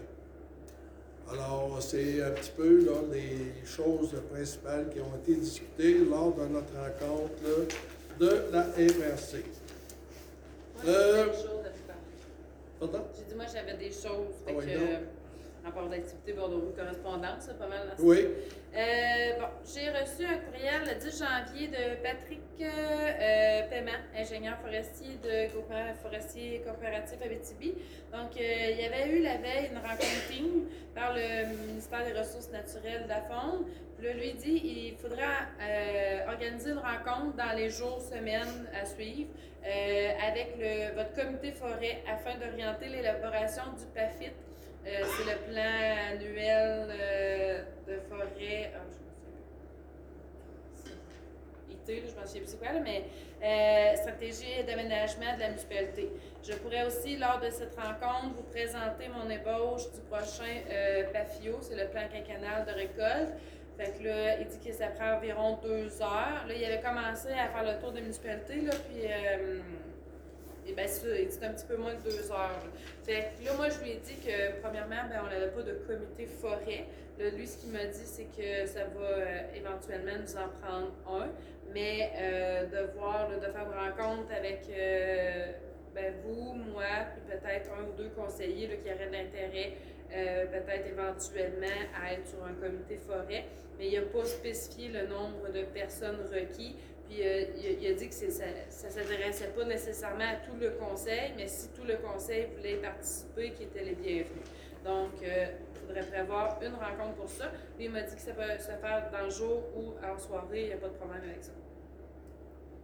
Alors, c'est un petit peu là, les choses principales qui ont été discutées lors de notre rencontre là, de la M R C. Moi, Euh, j'avais des choses à vous parler. Pardon? J'ai dit, moi, j'avais des choses. Fait Ah oui, que, donc. euh, rapport d'activité, bordereau, correspondance, c'est pas mal. Dans ce Oui. Euh, bon, j'ai reçu un courriel le dix janvier de Patrick euh, Paiement, ingénieur forestier de groupement forestier coopératif Abitibi. Donc, euh, il y avait eu la veille une rencontre team par le ministère des Ressources naturelles de la Faune. Puis là, lui dit il faudra euh, organiser une rencontre dans les jours, semaines à suivre euh, avec le, votre comité forêt afin d'orienter l'élaboration du P A F I T. Euh, c'est le plan annuel euh, de forêt. Ah, je me souviens plus. I T, là, je me souviens plus c'est quoi, là, mais euh, stratégie d'aménagement de la municipalité. Je pourrais aussi, lors de cette rencontre, vous présenter mon ébauche du prochain euh, P A F I O, c'est le plan quinquennal de récolte. Fait que là, il dit que ça prend environ deux heures. Là, il avait commencé à faire le tour des municipalités, là, puis. Euh, Et bien, c'est c'est un petit peu moins de deux heures. Là. Fait que là, moi, je lui ai dit que, premièrement, ben, on n'avait pas de comité forêt. Là, lui, ce qu'il m'a dit, c'est que ça va euh, éventuellement nous en prendre un, mais euh, de voir, là, de faire une rencontre avec euh, ben, vous, moi, puis peut-être un ou deux conseillers là, qui auraient de l'intérêt, euh, peut-être éventuellement, à être sur un comité forêt. Mais il n'a pas spécifié le nombre de personnes requis. Puis euh, il, a, il a dit que ça ne s'adressait pas nécessairement à tout le conseil, mais si tout le conseil voulait y participer, qu'ils étaient les bienvenus. Donc, euh, il faudrait prévoir une rencontre pour ça. Puis il m'a dit que ça peut se faire dans le jour ou en soirée, il n'y a pas de problème avec ça.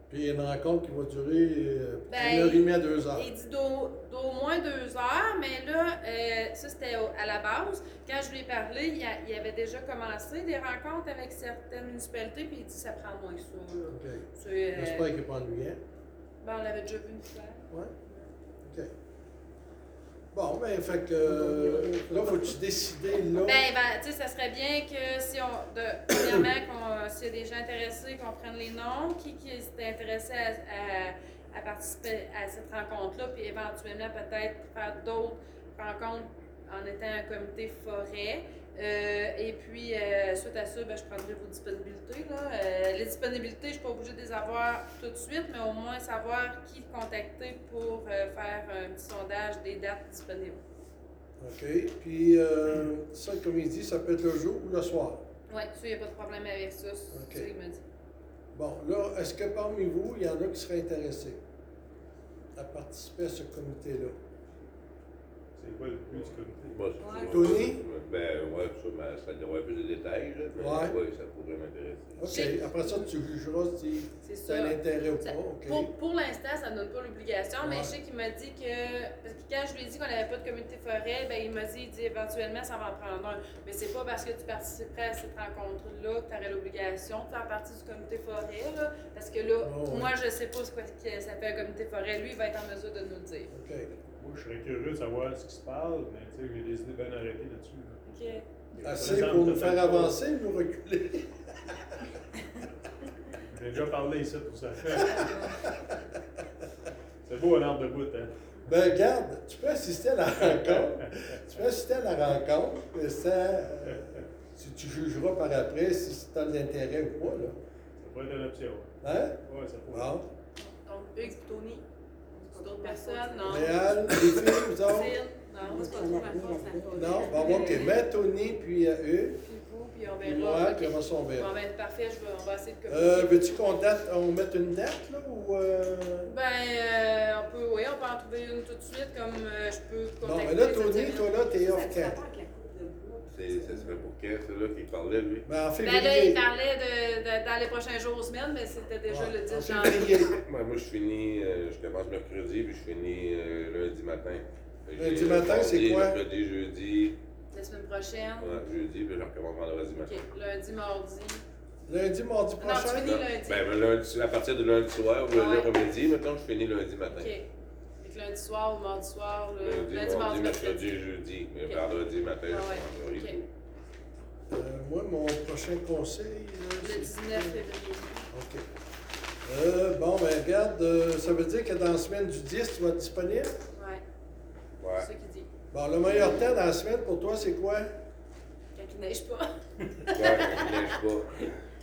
Puis il y a une rencontre qui va durer euh, Ben, une heure et demie à deux heures. Il dit d'au d'au moins deux heures, mais là, euh, ça c'était au- à la base. Quand je lui ai parlé, il, a, il avait déjà commencé des rencontres avec certaines municipalités, puis il dit que ça prend moins que ça. Là. OK. C'est, euh, J'espère qu'il n'est pas ennuyant. ben, on l'avait déjà vu une fois. Ouais. OK. Bon, ben, fait que euh, là, faut-tu décider là? Ben, ben, tu sais, ça serait bien que si on, de, premièrement, qu'on, s'il y a des gens intéressés, qu'on prenne les noms, qui, qui est intéressé à, à, à participer à cette rencontre-là, puis éventuellement peut-être faire d'autres rencontres en étant un comité forêt. Euh, et puis, euh, suite à ça, ben, je prendrai vos disponibilités. Là. Euh, les disponibilités, je ne suis pas obligée de les avoir tout de suite, mais au moins savoir qui contacter pour euh, faire un petit sondage des dates disponibles. OK. Puis, euh, ça, comme il dit, ça peut être le jour ou le soir. Oui, ça, il n'y a pas de problème avec ça, c'est OK. ce qu'il me dit. Bon, là, est-ce que parmi vous, il y en a qui seraient intéressés à participer à ce comité-là? C'est quoi le but du comité? Moi, c'est- Ouais. Tony? Ben, ouais, ça, mais ça devrait plus de détails, là. Mais Ouais. ouais, ça pourrait m'intéresser. OK. J'ai- Après ça, tu jugeras si C'est tu ça. as l'intérêt ou Ça- pas. OK. Pour, pour l'instant, ça ne donne pas l'obligation, mais Ouais. je sais qu'il m'a dit que. Parce que quand je lui ai dit qu'on n'avait pas de comité forêt, ben, il m'a dit, il dit éventuellement, ça va en prendre un. Mais c'est pas parce que tu participerais à cette rencontre-là que tu aurais l'obligation de faire partie du comité forêt, là. Parce que là, Oh, ouais. moi, je sais pas ce que que ça fait un comité forêt. Lui, il va être en mesure de nous le dire. OK. Moi, je serais curieux de savoir ce qui se parle, mais tu sais, j'ai des idées bien arrêtées là-dessus. là. OK. Assez pour nous faire avancer ou nous reculer? J'ai déjà parlé ici pour ça. C'est beau un arbre de bout, hein? Ben, regarde, tu peux assister à la rencontre. Tu peux assister à la rencontre, mais ça, euh, si tu jugeras par après si tu as de l'intérêt ou pas, là. Ça pourrait être une option. Hein? Ouais, ça pourrait. Bon. Donc, Hugues, Tony, d'autres personnes, non? Réal, les filles, vous autres? Céline, non? Moi, c'est pas trop ma force, ça me Non? Bon, OK. Mets Tony, puis euh, eux. Puis vous, puis on Puis verra. moi, OK. puis après ça, on Bon, verra. ben, parfait, je vais, on va essayer de Euh, communiquer. veux-tu qu'on date, on mette une date, là, ou... Euh... Ben, euh, on peut, oui, on peut en trouver une tout de suite, comme euh, je peux Bon, contacter mais là, cette Tony, semaine. toi, là, t'es Ça off se camp. rapporte avec la coupe de bois. C'est- Ça serait pour qui, c'est là qui parlait, lui? Ben, en Ben là, il février. parlait de, de- dans les prochains jours ou semaines, mais c'était déjà Ouais, le en dix janvier. février. Ouais, moi, je finis, euh, je commence mercredi, puis je finis euh, lundi matin. Fait que Lundi j'ai matin, mardi, c'est quoi? Mercredi, jeudi, La semaine prochaine. ouais, jeudi, puis je recommence vendredi matin. OK, lundi, mardi. Lundi, mardi Non, tu prochain? finis lundi. Ben, ben, lundi, à partir de lundi soir ou Ouais. lundi après-midi, mettons, je finis lundi matin. OK. Fait que lundi soir ou mardi soir, le- Lundi, lundi, mardi, mercredi, mercredi. jeudi. Mais Ok. vendredi matin, Ah je ouais, suis vendredi. OK. Euh, moi, mon prochain conseil, là, Le c'est- dix-neuf février. OK. Euh, bon, ben regarde, euh, ça veut dire que dans la semaine du dix, tu vas être disponible? Ouais, Ouais. c'est ça qu'il dit. Bon, le meilleur temps dans la semaine pour toi, c'est quoi? Quand il neige pas. Ouais, je neige pas.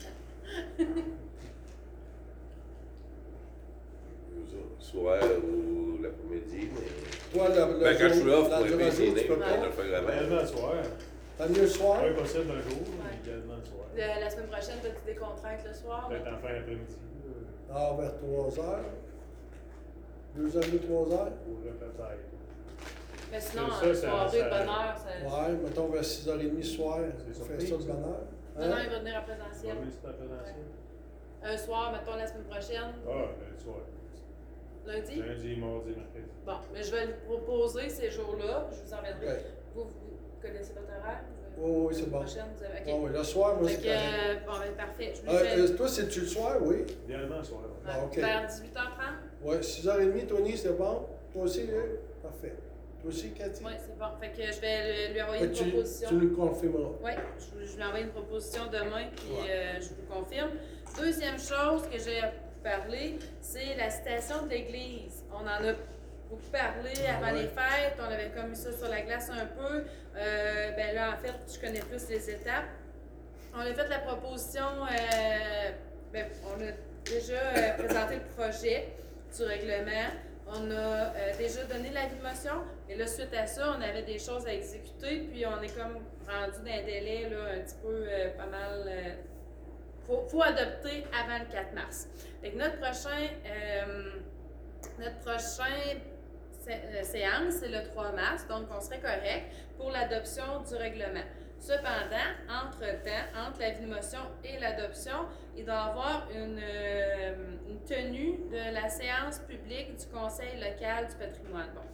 Soir ou l'après-midi, mais. Toi, le, le Ben, quand je suis off la pour durée un du jour, P C, tu peux on pas? a fait la même. Également le soir. T'as mieux le soir? Pas possible un jour, Ouais. mais également le soir. Le- la semaine prochaine, as-tu des contraintes le soir? Peut-être en fin d'après-midi. euh, Ah, vers trois heures. deux heures et demie, trois heures? Pour le peut-être. Mais sinon, Ça, euh, ça, soirée ça- de bonne heure, ça. Ouais, mettons vers six heures trente soir. C'est On fait surpris, ça de ça. bonne heure. Non, non, Hein? il va venir en Tu vas présentiel. venir sur ta présentiel? Un soir, mettons la semaine prochaine, Ah, le soir. lundi. Lundi, mardi, mercredi. Bon, mais je vais lui proposer ces jours-là, puis je vous en reviendrai. OK. Vous, vous connaissez votre horaire? Oh, oui, c'est La bon. prochaine, vous avez. Bon, OK. oui, le soir, moi, Fait c'est que, correct. euh, bon, ben, parfait. Je lui Euh, fais euh, toi, c'est-tu le soir, oui? Idéalement, le soir. ouais. Ah, OK. vers dix-huit heures trente. Ouais, six heures trente, Tony, c'est bon? Toi aussi, là? Parfait. Toi aussi, Cathy? Oui, c'est bon. Fait que je vais lui- lui envoyer Fait une que tu, proposition. tu nous confirmeras. Oui, je, je lui envoie une proposition demain, puis Ouais. euh, je vous confirme. Deuxième chose que j'ai à vous parler, c'est la citation de l'Église. On en a beaucoup parlé Ah avant ouais. les fêtes, on avait comme mis ça sur la glace un peu. Euh, ben là, en fait, je connais plus les étapes. On a fait la proposition, euh, ben, on a déjà euh, présenté le projet du règlement. On a euh, déjà donné l'avis de motion, et là, suite à ça, on avait des choses à exécuter, puis on est comme rendu dans un délai là, un petit peu euh, pas mal. Euh, faut, faut adopter avant le quatre mars. Fait que notre prochain, euh, notre prochain sé- euh, séance, c'est le trois mars, donc on serait correct pour l'adoption du règlement. Cependant, entre-temps, entre la vie de motion et l'adoption, il doit y avoir une, euh, une tenue de la séance publique du Conseil local du patrimoine. Bon.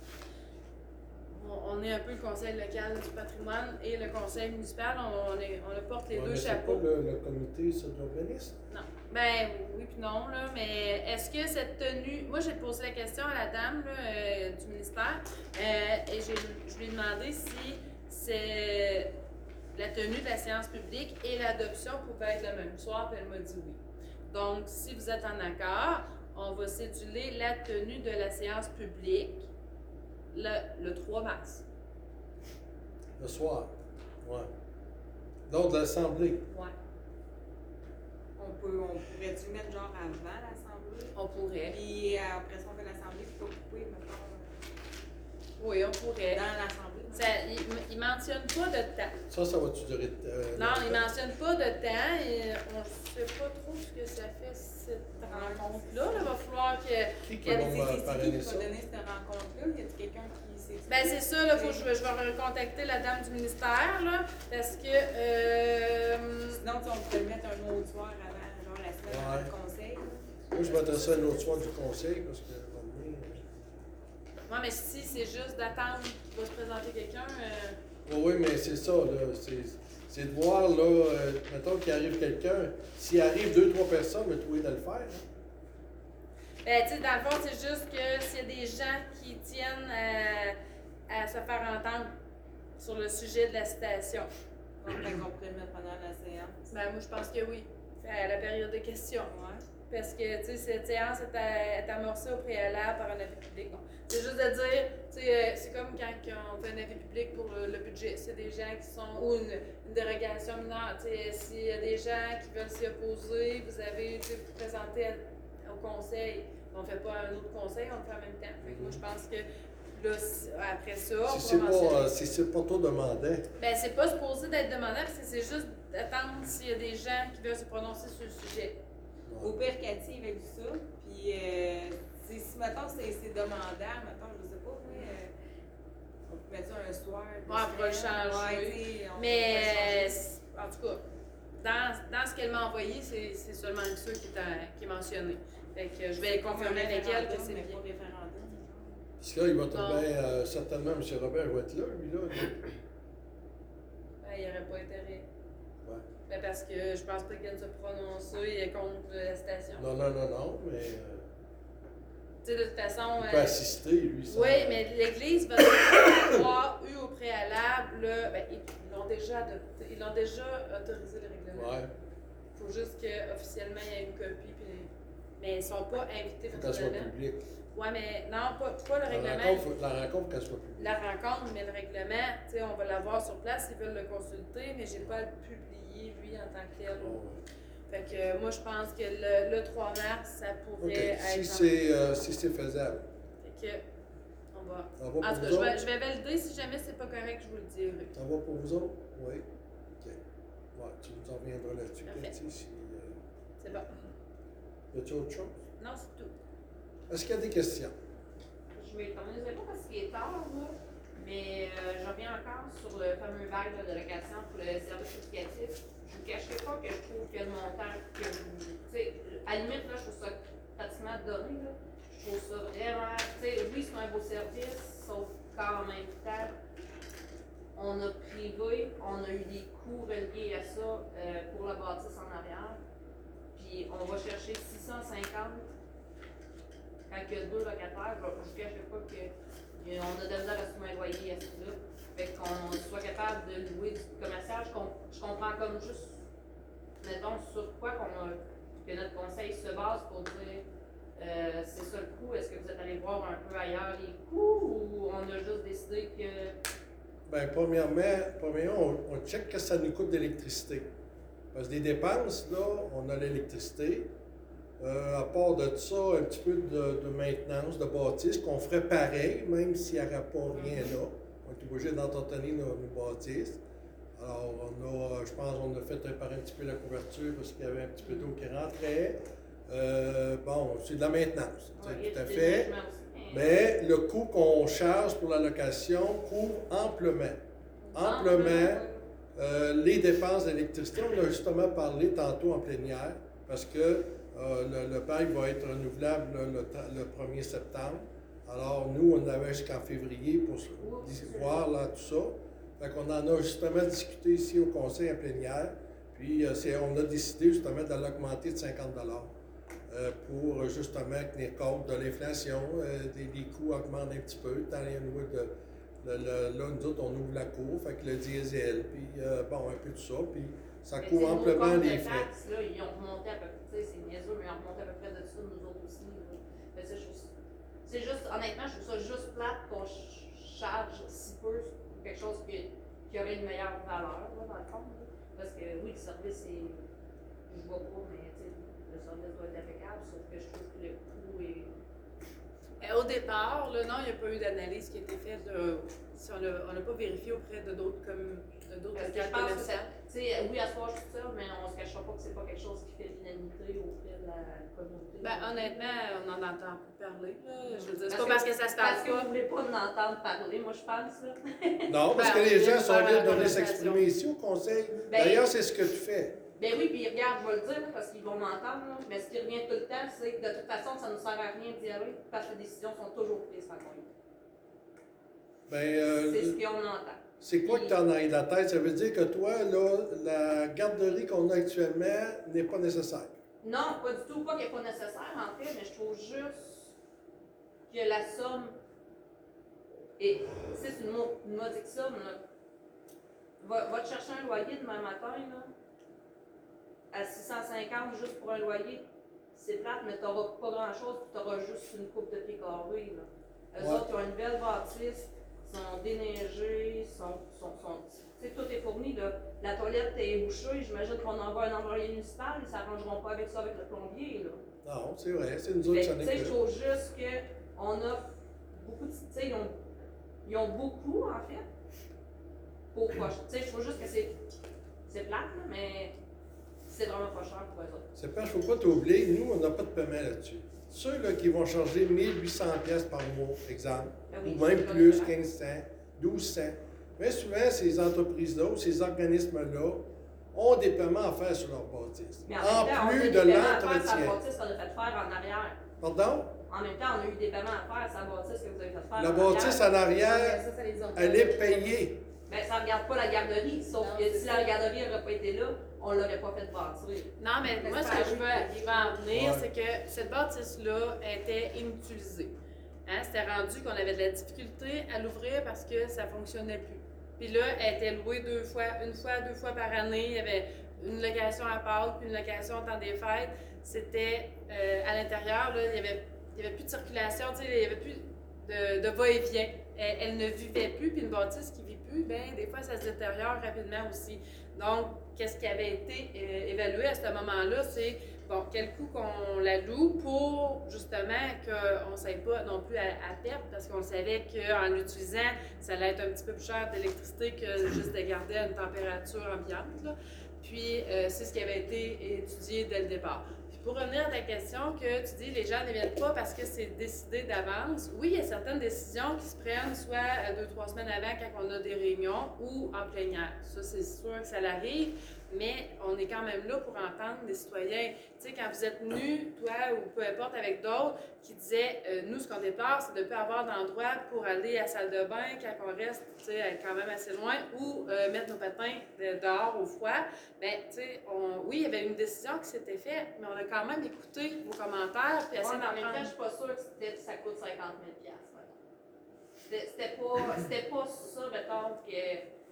On, on est un peu le Conseil local du patrimoine et le Conseil municipal, on, on, est, on porte les Ouais, deux mais c'est chapeaux. pas le, le comité sur l'urbanisme? Non. Ben oui puis non, là, mais est-ce que cette tenue... Moi, j'ai posé la question à la dame là, euh, du ministère euh, et j'ai, je lui ai demandé si c'est la tenue de la séance publique et l'adoption pouvaient être le même soir, puis elle m'a dit oui. Donc, si vous êtes en accord, on va céduler la tenue de la séance publique le, le trois mars. Le soir. Ouais. Lors de l'Assemblée. Ouais. On peut, on pourrait-tu le mettre genre avant l'Assemblée? On pourrait. Puis euh, après ça, on fait l'Assemblée, puis pas couper, mettons, Oui, on pourrait. dans l'Assemblée. Ça, il, il mentionne pas de temps. Ça, ça va-tu durer? Euh, Non, il longtemps? mentionne pas de temps et on ne sait pas trop ce que ça fait cette rencontre-là. Il va falloir que. Qui qui Quel- va C'est me c'est qui parrainer qui ça? va donner cette rencontre-là? Y a-t-il quelqu'un qui sait ça? Ben, c'est ça, là, faut que je, je vais recontacter la dame du ministère, là, parce que. Euh, Sinon, tu sais, on pourrait le mettre un autre soir avant, genre la semaine avant Ouais. le conseil. Moi, je mettrais ça un autre soir du conseil parce que. à un moment donné, ouais, mais si c'est juste d'attendre qu'il va se présenter quelqu'un. Euh, euh, Oui, oui, mais c'est ça, là. C'est, c'est de voir, là, euh, mettons qu'il arrive quelqu'un. S'il arrive deux, trois personnes, mais trouver de le faire. Hein. ben, tu sais, dans le fond, c'est juste que s'il y a des gens qui tiennent à, à se faire entendre sur le sujet de la citation. Donc, fait qu'on pourrait le mettre pendant la séance. Ben, moi, je pense que oui. À la période de questions. Ouais. Parce que, tu sais, cette séance est, à- est amorcée au préalable par un avis public. Bon, c'est juste de dire, tu sais, euh, c'est comme quand on fait un avis public pour le, le budget. C'est des gens qui sont, ou une, une dérogation mineure. Tu sais, s'il y a des gens qui veulent s'y opposer, vous avez, tu sais, vous présentez à- au conseil. On ne fait pas un autre conseil, on le fait en même temps. Fait que moi, je pense que, là, si- après ça, on Si c'est pourra pas, mentionner. euh, si c'est pas trop demandant. Ben, c'est pas supposé d'être demandable, parce que c'est juste d'attendre s'il y a des gens qui veulent se prononcer sur le sujet. Au pire, Cathy avait vu ça, puis euh, si, si, mettons, c'est c'est demandant, mettons, je sais pas, mais euh, on peut mettre ça un soir. deux Ouais, on pourra le semaines. changer. Ouais, tu sais, on Mais, pourrait le euh, changer. en tout cas, dans, dans ce qu'elle m'a envoyé, c'est c'est seulement ça qui est, en- qui est mentionné. Fait que je vais confirmer avec elle que c'est Mais bien. pas référendum. Parce que là, il va Non. tomber, euh, certainement, M. Robert va être là, lui, là. Ben, il n'y aurait pas intérêt. Ouais. Ben, parce que je pense pas qu'elle se prononce contre la station. Non, non, non, non, mais euh, Tu sais, de toute façon. il peut euh, assister, lui. sans- Oui, mais l'Église va avoir eu au préalable, là, ben, ils ils l'ont déjà adopté, ils l'ont déjà autorisé le règlement. Ouais, Il faut juste qu'officiellement il y ait une copie, puis, mais ils ne sont pas invités faut qu'elle soit personnellement. publique. Oui, mais non, pas, pas le La règlement. rencontre, faut- la rencontre, qu'elle soit publique. La rencontre, mais le règlement, tu sais, on va l'avoir sur place, ils veulent le consulter, mais j'ai pas à le publier, lui, en tant que tel. Bon, Fait que euh, moi, je pense que le, le trois mars, ça OK, pourrait si être. c'est, euh, si c'est faisable. Fait que, on va. Ça va En pour tout cas, vous je vais, autres? je vais valider. Si jamais c'est pas correct, je vous le dirai. Ça va pour vous autres? Oui. OK. Ouais, tu nous en reviendras là-dessus, Parfait. Cathy, si... Euh, C'est bon. y a-t-il autre chose? Non, c'est tout. Est-ce qu'il y a des questions? Je vais t'en pas parce qu'il est tard, là, mais euh, je reviens encore sur le fameux bail là, de location pour le service éducatif. Je ne vous cacherai pas que je trouve que le montant que vous. Tu sais, à la limite, là, je trouve ça pratiquement donné. Là. Je trouve ça vraiment. Tu sais, oui, c'est un beau service, sauf qu'en même temps, on a privé, on a eu des coûts reliés à ça euh, pour la bâtisse en arrière. Puis on va chercher six cent cinquante. Quand il y a deux locataires, je ne vous cacherai pas qu'on a de la misère à se un loyer à ce là. Fait qu'on soit capable de louer du commercial, je, com je comprends comme juste, mettons, sur quoi qu'on a, que notre conseil se base pour dire euh, c'est ça le coût, est-ce que vous êtes allé voir un peu ailleurs les coûts ou on a juste décidé que. Bien, premièrement, premièrement on, on check que ça nous coûte d'électricité. Parce que des dépenses, là, on a l'électricité. Euh, à part de ça, un petit peu de, de maintenance, de bâtisse, qu'on ferait pareil, même s'il n'y aurait pas rien là. On est obligé d'entretenir nos, nos bâtisses. Alors, on a, je pense qu'on a fait réparer un petit peu la couverture parce qu'il y avait un petit peu d'eau qui rentrait. Euh, bon, c'est de la maintenance, Ouais, c'est tout à il y a du fait. déménagement aussi, Mais le coût qu'on charge pour la location couvre amplement. Amplement Euh, les dépenses d'électricité, on a justement parlé tantôt en plénière, parce que euh, le, le bail va être renouvelable là, le, le premier septembre. Alors, nous, on avait jusqu'en février pour se- voir là, tout ça. Fait qu'on en a justement discuté ici au conseil en plénière. Puis, euh, c'est, on a décidé justement de l'augmenter de cinquante dollars euh, pour euh, justement tenir compte de l'inflation. Euh, des, les coûts augmentent un petit peu. Dans les nouveaux de, le, le- là, nous autres, on ouvre la cour, fait que le diesel, puis euh, bon, un peu de ça. Puis, ça Mais couvre t'sais, nos amplement comptes les de frais. taxes, là, ils ont remonté à peu près, tu sais, c'est niaiseux, mais ils ont remonté à peu près de ça, nous autres aussi. Là. Fait que ça, je trouve- c'est juste, honnêtement, je trouve ça juste plate qu'on ch- charge si peu pour quelque chose qui, qui aurait une meilleure valeur, là, dans le fond. Là. Parce que oui, le service est, je vois pas, mais tu sais, le service doit être impeccable, sauf que je trouve que le coût est. Euh, Au départ, là, non, il n'y a pas eu d'analyse qui a été faite. Là, si on n'a pas vérifié auprès de d'autres comme de d'autres Parce que je locales pense que commerciales. tu sais, oui, à ce soir, je suis seule, mais on se cachera pas que c'est pas quelque chose qui fait l'unanimité auprès de la communauté. Ben, honnêtement, on n'en entend plus parler. Là. Je veux dire, c'est Parce pas parce que ça se Parce parle que vous pas. voulez pas en entendre parler, moi je pense, là. Non, parce Ben, que on les vient gens de sont faire la libres de conversation. s'exprimer ici au conseil. Ben, D'ailleurs, c'est ce que tu fais. Ben oui, puis regarde, je vais le dire, parce qu'ils vont m'entendre, là, mais ce qui revient tout le temps, c'est que de toute façon, ça ne nous sert à rien d'y aller, parce que les décisions sont toujours prises par contre. Ben, C'est ce euh, qu'on entend. c'est quoi que tu en as dans la tête? Ça veut dire que toi, là, la garderie qu'on a actuellement n'est pas nécessaire. Non, pas du tout, pas qu'elle n'est pas nécessaire en fait, mais je trouve juste que la somme, et tu sais, c'est une, mo- une modique somme, là. Va, va te chercher un loyer demain matin, là, à six cent cinquante juste pour un loyer. C'est plate, mais tu n'auras pas grand-chose, puis tu auras juste une coupe de pieds carrés, là. Eux Ouais. autres, ils ont une belle bâtisse, sont déneigés, sont, sont, sont tu sais, tout est fourni, là. La toilette est bouchée, j'imagine qu'on envoie un employé municipal, ils ne s'arrangeront pas avec ça avec le plombier, là. Non, c'est vrai, c'est nous autres, Fait ça que, n'est tu sais, que. je trouve juste qu'on offre beaucoup de. Tu sais, ils ont, ils ont beaucoup, en fait. Pour pas. Tu sais, je trouve juste que c'est. C'est plate, là, mais c'est vraiment pas cher pour eux autres. C'est pas, il ne faut pas t'oublier, nous, on n'a pas de paiement là-dessus. Ceux là, qui vont charger mille huit cents pièces par mois, exemple, Ben oui, ou même c'est plus, comme ça. quinze cents, douze cents. Mais souvent, ces entreprises-là ou ces organismes-là ont des paiements à faire sur leur bâtisse. Mais en, En même temps, on a plus eu de des paiements à faire sur la l'entretien. bâtisse qu'on a fait faire en arrière. Pardon? En même temps, on a eu des paiements à faire sur la bâtisse que vous avez fait faire La en bâtisse arrière. en arrière, Ça, ça les a- elle est payée. Ben, ça ne regarde pas la garderie, sauf Non, que c'est si ça. la garderie n'aurait pas été là, on ne l'aurait pas fait bâtir. Non, mais Mais moi, c'est ce que pas je veux arriver à en venir, Ouais. c'est que cette bâtisse-là était inutilisée. Hein, c'était rendu qu'on avait de la difficulté à l'ouvrir parce que ça ne fonctionnait plus. Puis là, elle était louée deux fois, une fois, deux fois par année. Il y avait une location à Pâques, puis une location au temps des fêtes. C'était euh, à l'intérieur, là, il n'y avait, il y avait plus de circulation, tu sais, il n'y avait plus de, de va-et-vient. Elle, elle ne vivait plus, puis une bâtisse qui ne vit plus, bien, des fois, ça se détériore rapidement aussi. Donc, qu'est-ce qui avait été euh, évalué à ce moment-là, c'est, bon, quel coût qu'on la loue pour, justement, qu'on ne s'aille pas non plus à, à perte, parce qu'on savait qu'en l'utilisant, ça allait être un petit peu plus cher d'électricité que juste de garder à une température ambiante, là. Puis, euh, c'est ce qui avait été étudié dès le départ. Puis, pour revenir à ta question, que tu dis les gens ne viennent pas parce que c'est décidé d'avance. Oui, il y a certaines décisions qui se prennent soit euh, deux, trois semaines avant quand on a des réunions ou en plénière. Ça, c'est sûr que ça l'arrive, mais on est quand même là pour entendre les citoyens. Tu sais, quand vous êtes venus, toi ou peu importe, avec d'autres, qui disaient, euh, nous, ce qu'on déplore, c'est de ne pas avoir d'endroit pour aller à la salle de bain quand on reste, tu sais, quand même assez loin, ou euh, mettre nos patins de- dehors au froid. Bien, tu sais, on- oui, il y avait une décision qui s'était faite, mais on a quand même écouté vos commentaires, puis Ouais, essayé mais en même temps, je d'en ne suis pas sûre que c'était- ça coûte cinquante mille piastres. C'était c'était pas, c'était pas ça, mettons, que.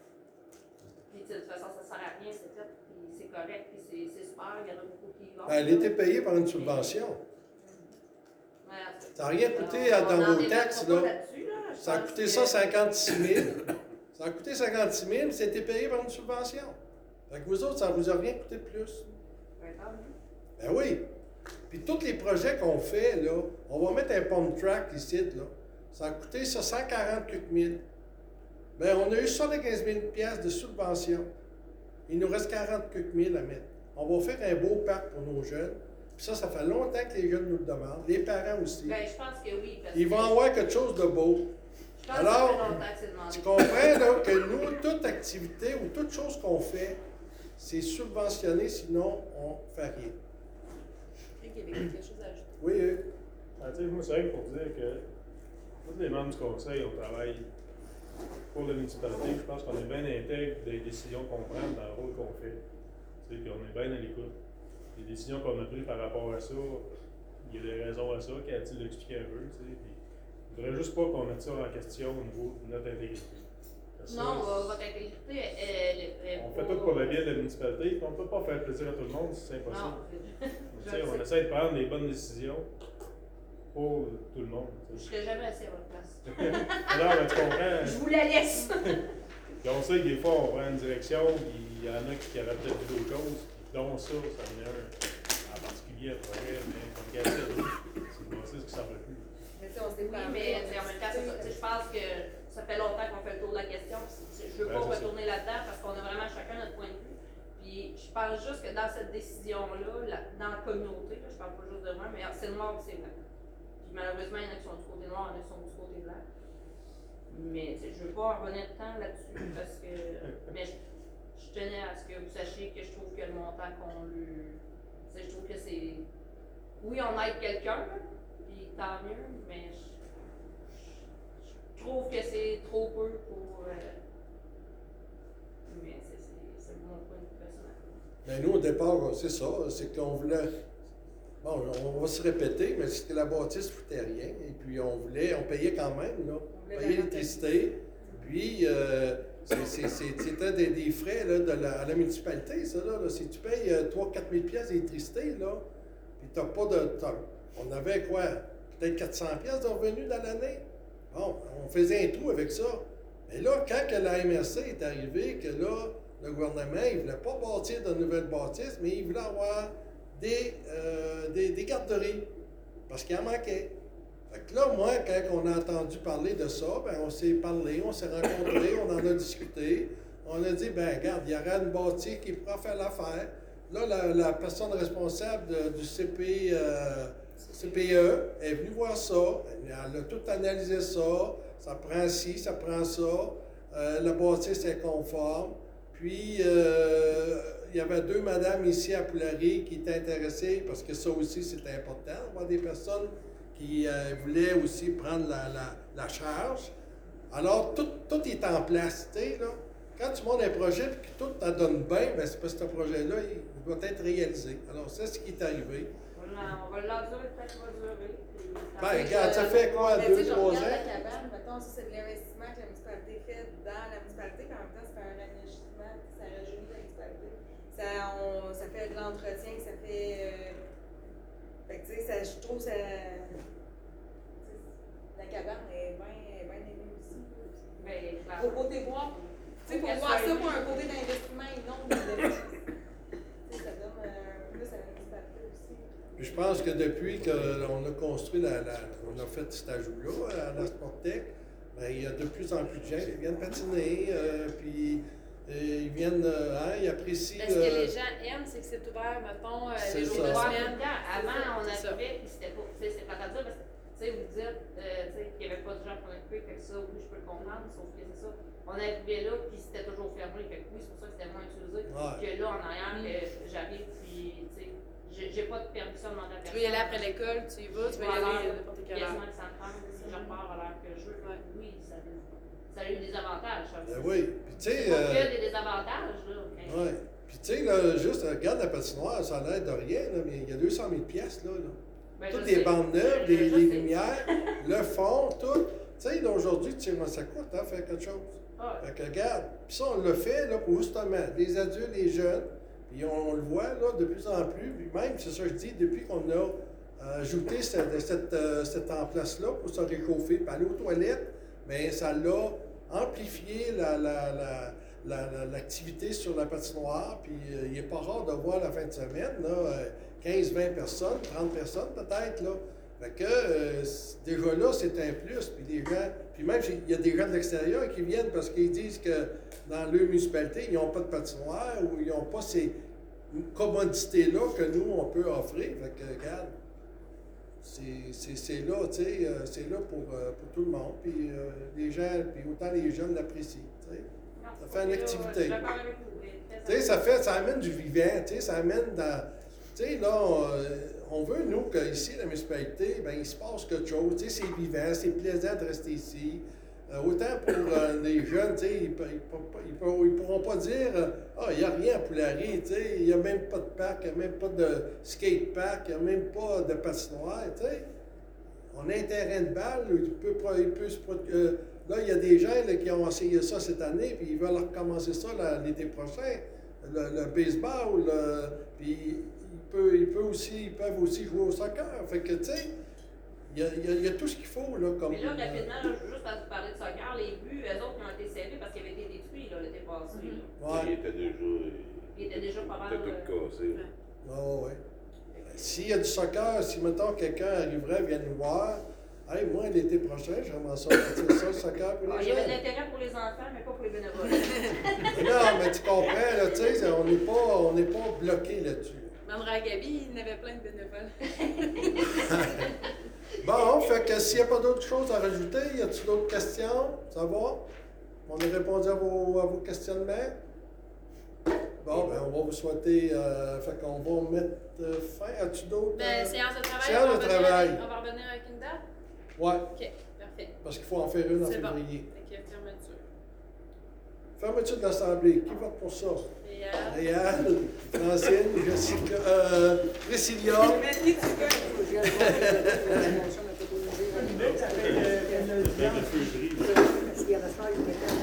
Puis, tu sais, de toute façon, ça ne sert à rien, c'est fait, puis c'est correct, puis c'est c'est super, il y en a beaucoup qui vont. Ben, elle était payée par une subvention. Ouais, Ça n'a rien coûté on- à- on dans en vos débattra taxes, pas là. là-dessus, là. Je Ça a pense coûté que- ça cinquante-six mille. Ça a coûté cinquante-six mille, c'était payé par une subvention. Fait que vous autres, ça ne vous a rien coûté de plus. Ouais, tant mieux. Ben oui. Puis tous les projets qu'on fait, là, on va mettre un pump track ici, là. Ça a coûté ça cent quarante mille. Ben, on a eu soixante-quinze mille piastres de subvention. Il nous reste quarante mille à mettre. On va faire un beau parc pour nos jeunes. Puis ça, ça fait longtemps que les jeunes nous le demandent. Les parents aussi. Ben, je pense que oui. Parce Ils que vont avoir quelque chose de beau. Je pense que Alors, ça fait longtemps que c'est demandé. tu comprends là, que nous, toute activité ou toute chose qu'on fait, c'est subventionné, sinon on ne fait rien. Il y avait quelque chose à ajouter. Oui, oui. Ah, tu sais, moi, c'est vrai pour dire que tous les membres du conseil, on travaille pour la municipalité. Je pense qu'on est bien intègre des décisions qu'on prend dans le rôle qu'on fait. Tu sais, qu'on est bien à l'écoute. Les décisions qu'on a prises par rapport à ça, il y a des raisons à ça, Cathy l'a expliqué un peu. Tu sais, puis, il ne faudrait juste pas qu'on mette ça en question au niveau de notre intégrité. Parce que Non, ça, euh, votre intégrité, elle, elle, elle on fait tout pour le bien de la municipalité, puis on ne peut pas faire plaisir à tout le monde si c'est impossible. Non, Tu sais, on essaie de prendre des bonnes décisions pour tout le monde. je Tu sais. serais jamais assis à votre place. Alors, ben, tu comprends? Je vous la laisse. Puis on sait que des fois, on prend une direction, puis il y en a qui auraient peut-être vu d'autres choses, puis dont ça, ça en est un en particulier, à projet, mais comme Cathy a dit, c'est une bassiste qui s'en va plus. Mais tu sais, on s'est Oui, mais tu sais, en même temps, c'est ça. Tu sais, je pense que ça fait longtemps qu'on fait le tour de la question. puis Je ne veux Ouais, pas c'est retourner là-dedans parce qu'on a vraiment chacun notre point de vue. Puis je pense juste que dans cette décision-là, la- dans la communauté, là, je parle pas juste de moi, mais c'est noir ou c'est blanc. Puis malheureusement, il y en a qui sont du côté noir, il y en a qui sont du côté blanc. Mais tu sais, je ne veux pas en revenir de temps là-dessus parce que. Mais je, je tenais à ce que vous sachiez que je trouve que le montant qu'on lui. Tu sais, je trouve que c'est. Oui, on aide quelqu'un, là, puis tant mieux, mais je, je trouve que c'est trop peu pour. Euh, mais c'est c'est- c'est mon point de vue personnel. Ben, nous, au départ, c'est ça, c'est qu'on voulait. Bon, on va se répéter, mais c'est que la bâtisse ne coûtait rien. Et puis, on voulait, on payait quand même, là. On voulait payait la l'électricité. Puis, euh, c'est- c'est- c'est- c'était des, des frais là, de la, à la municipalité, ça, là. là. Si tu payes euh, trois à quatre mille piastres d'électricité, là, puis tu n'as pas de. t'as- on avait quoi? Peut-être quatre cents piastres de revenus dans l'année. Bon, on faisait un trou avec ça. Mais là, quand que la M R C est arrivée, que là, le gouvernement, il ne voulait pas bâtir de nouvelles bâtisses, mais il voulait avoir des, euh, des, des garderies, parce qu'il en manquait. Fait que là, moi, quand on a entendu parler de ça, ben, on s'est parlé, on s'est rencontrés, on en a discuté. On a dit, ben regarde, il y aura une bâtisse qui pourra faire l'affaire. Là, la, la personne responsable de- du C P, euh, C P E est venue voir ça, elle, elle a tout analysé ça, ça prend ci, ça prend ça, euh, la bâtisse est conforme. Puis, euh, il y avait deux madames ici à Poulari qui étaient intéressées, parce que ça aussi, c'est important, avoir des personnes qui euh, voulaient aussi prendre la, la, la charge. Alors, tout, tout est en place, tu sais, là. Quand tu montes un projet et que tout te donne bien, ben c'est parce que ce projet-là, il, il doit être réalisé. Alors, c'est ce qui est arrivé. On va- on va l'endurer, peut-être qu'il va durer. puis- Ben, regarde, ça fait quoi, Mais deux, tu sais, je trois regarde ans? la cabane, mettons, ça, c'est de l'investissement que la municipalité fait dans la municipalité, puis en même temps, c'est un enrichissement, puis ça rajeunit la municipalité. Ça, on, ça fait de l'entretien, ça fait. Euh, fait que, tu sais, ça, je trouve ça. tu sais, La cabane est bien est bien aimée aussi. Ben, clairement. Au côté voir, tu sais, pour Qu'elle voir soit ça aimée. pour un côté d'investissement et non de. Tu sais, ça donne un plus à la municipalité aussi. Puis je pense que depuis qu'on a construit la, la on a fait cet ajout-là à la Sporttech, ben, il y a de plus en plus de gens qui viennent patiner, euh, puis euh, ils viennent, euh, hein, ils apprécient. Ce que euh, les gens aiment, c'est que c'est ouvert, mettons, euh, C'est les jours ça. de Ouais, tout semaine. le temps. Avant, on C'est ça. arrivait, puis c'était pas. Tu sais, c'est pas à dire parce que, tu sais, vous dites, euh, tu sais, qu'il n'y avait pas de gens pour occuper, fait que ça, oui, je peux le comprendre, sauf que c'est ça. On arrivait là, puis c'était toujours fermé, fait que oui, c'est pour ça que c'était moins utilisé. Ouais. Que là, en arrière, que j'arrive, puis, tu sais, j'ai j'ai pas de permission de demander à Tu personne. veux y aller après l'école, tu y vas, tu veux y aller à n'importe quelle heure. Quasiment que ça me prend, si je repars à l'heure que je veux. Ouais. Oui, ça, ça a eu des avantages. Ça. Ben oui. Puis tu sais. C'est pas que euh, des désavantages, là. mais- ouais. Puis tu sais, là, juste, regarde la patinoire, ça a l'air de rien, là, mais il y a deux cent mille piastres, là. là. Ben, Toutes je les sais. bandes neuves, Je- les, je les sais. lumières, le fond, tout. Tu sais, là, aujourd'hui, tu sais comment ça coûte, hein, faire quelque chose. Ah, Fait que regarde, puis ça, on le fait, là, pour justement les adultes, les jeunes, puis on, on le voit, là, de plus en plus, puis même, c'est ça que je dis, depuis qu'on a euh, ajouté cette, cette, euh, cette en place-là pour se réchauffer, puis aller aux toilettes, bien, ça l'a amplifié la, la, la, la- la- l'activité sur la patinoire, puis euh, il n'est pas rare de voir la fin de semaine, là, euh, quinze vingt personnes, trente personnes peut-être, là. Fait que euh, c'est- déjà là, c'est un plus. Puis les gens, puis même il y a des gens de l'extérieur qui viennent parce qu'ils disent que dans leur municipalité, ils n'ont pas de patinoire ou ils n'ont pas ces commodités-là que nous, on peut offrir. Fait que regarde, c'est- c'est c'est là, tu sais, euh, c'est là pour, euh, pour tout le monde. Puis euh, les gens, puis autant les jeunes l'apprécient, tu sais. Non, Ça fait une là, activité. Je suis d'accord avec vous. mais très Tu sais, ça fait, ça amène du vivant, tu sais, ça amène dans... Tu sais, là, on, on veut, nous, qu'ici, la municipalité, ben il se passe quelque chose, tu sais, c'est vivant, c'est plaisant de rester ici. Euh, autant pour euh, les jeunes, tu sais, ils ne pourront pas dire euh, « Ah, il n'y a rien à Poulari, tu sais, il n'y a même pas de parc, il n'y a même pas de skate-park, il n'y a même pas de patinoire, tu sais. » On a un terrain de balle, il peut, il peut se... Euh, là, il y a des gens là, qui ont essayé ça cette année, puis ils veulent recommencer ça là, l'été prochain, le, le baseball, le, puis ils peuvent, ils, peuvent aussi, ils peuvent aussi jouer au soccer. Fait que, tu sais, il y a, il y a- il y a tout ce qu'il faut, là, comme... Mais là, rapidement, là, juste à vous parler de soccer, les buts, eux autres, ils ont été servis parce qu'ils avaient été détruits là, l'été passé. Mhm. là. Ouais. Il était déjà. Il était déjà pas mal. Il était tout euh, cassé. ouais. Ah ouais. S'il y a du soccer, si mettons quelqu'un arriverait, vient nous voir, hey, moi l'été prochain, j'aimerais ça faire ça, le soccer pour Ah, les il y avait de jeunes. l'intérêt pour les enfants, mais pas pour les bénévoles. Non, mais tu comprends, là, tu sais, on n'est pas, on n'est pas bloqué là-dessus. Mandra à Gabi, il y en avait plein de bénévoles. Bon, fait que s'il n'y a pas d'autres choses à rajouter, y a-t-il d'autres questions? Ça va? On a répondu à vos, à vos questionnements? Bon, ben on va vous souhaiter, euh, fait qu'on va mettre euh, fin. As-tu d'autres? Ben, euh, séance de travail, séance on, va de revenir travail. avec- on va revenir avec une date? Ouais, OK, parfait. parce qu'il faut en faire une en C'est bon. février. Fait que fermeture. Fermeture de l'Assemblée, qui vote pour ça? Et, euh, Réal, Francine, Jessica, euh, Priscilla. Mélanie, tu peux. Je vais le voir, la motion de Avec le feu gris. Parce qu'il y avait ça, il était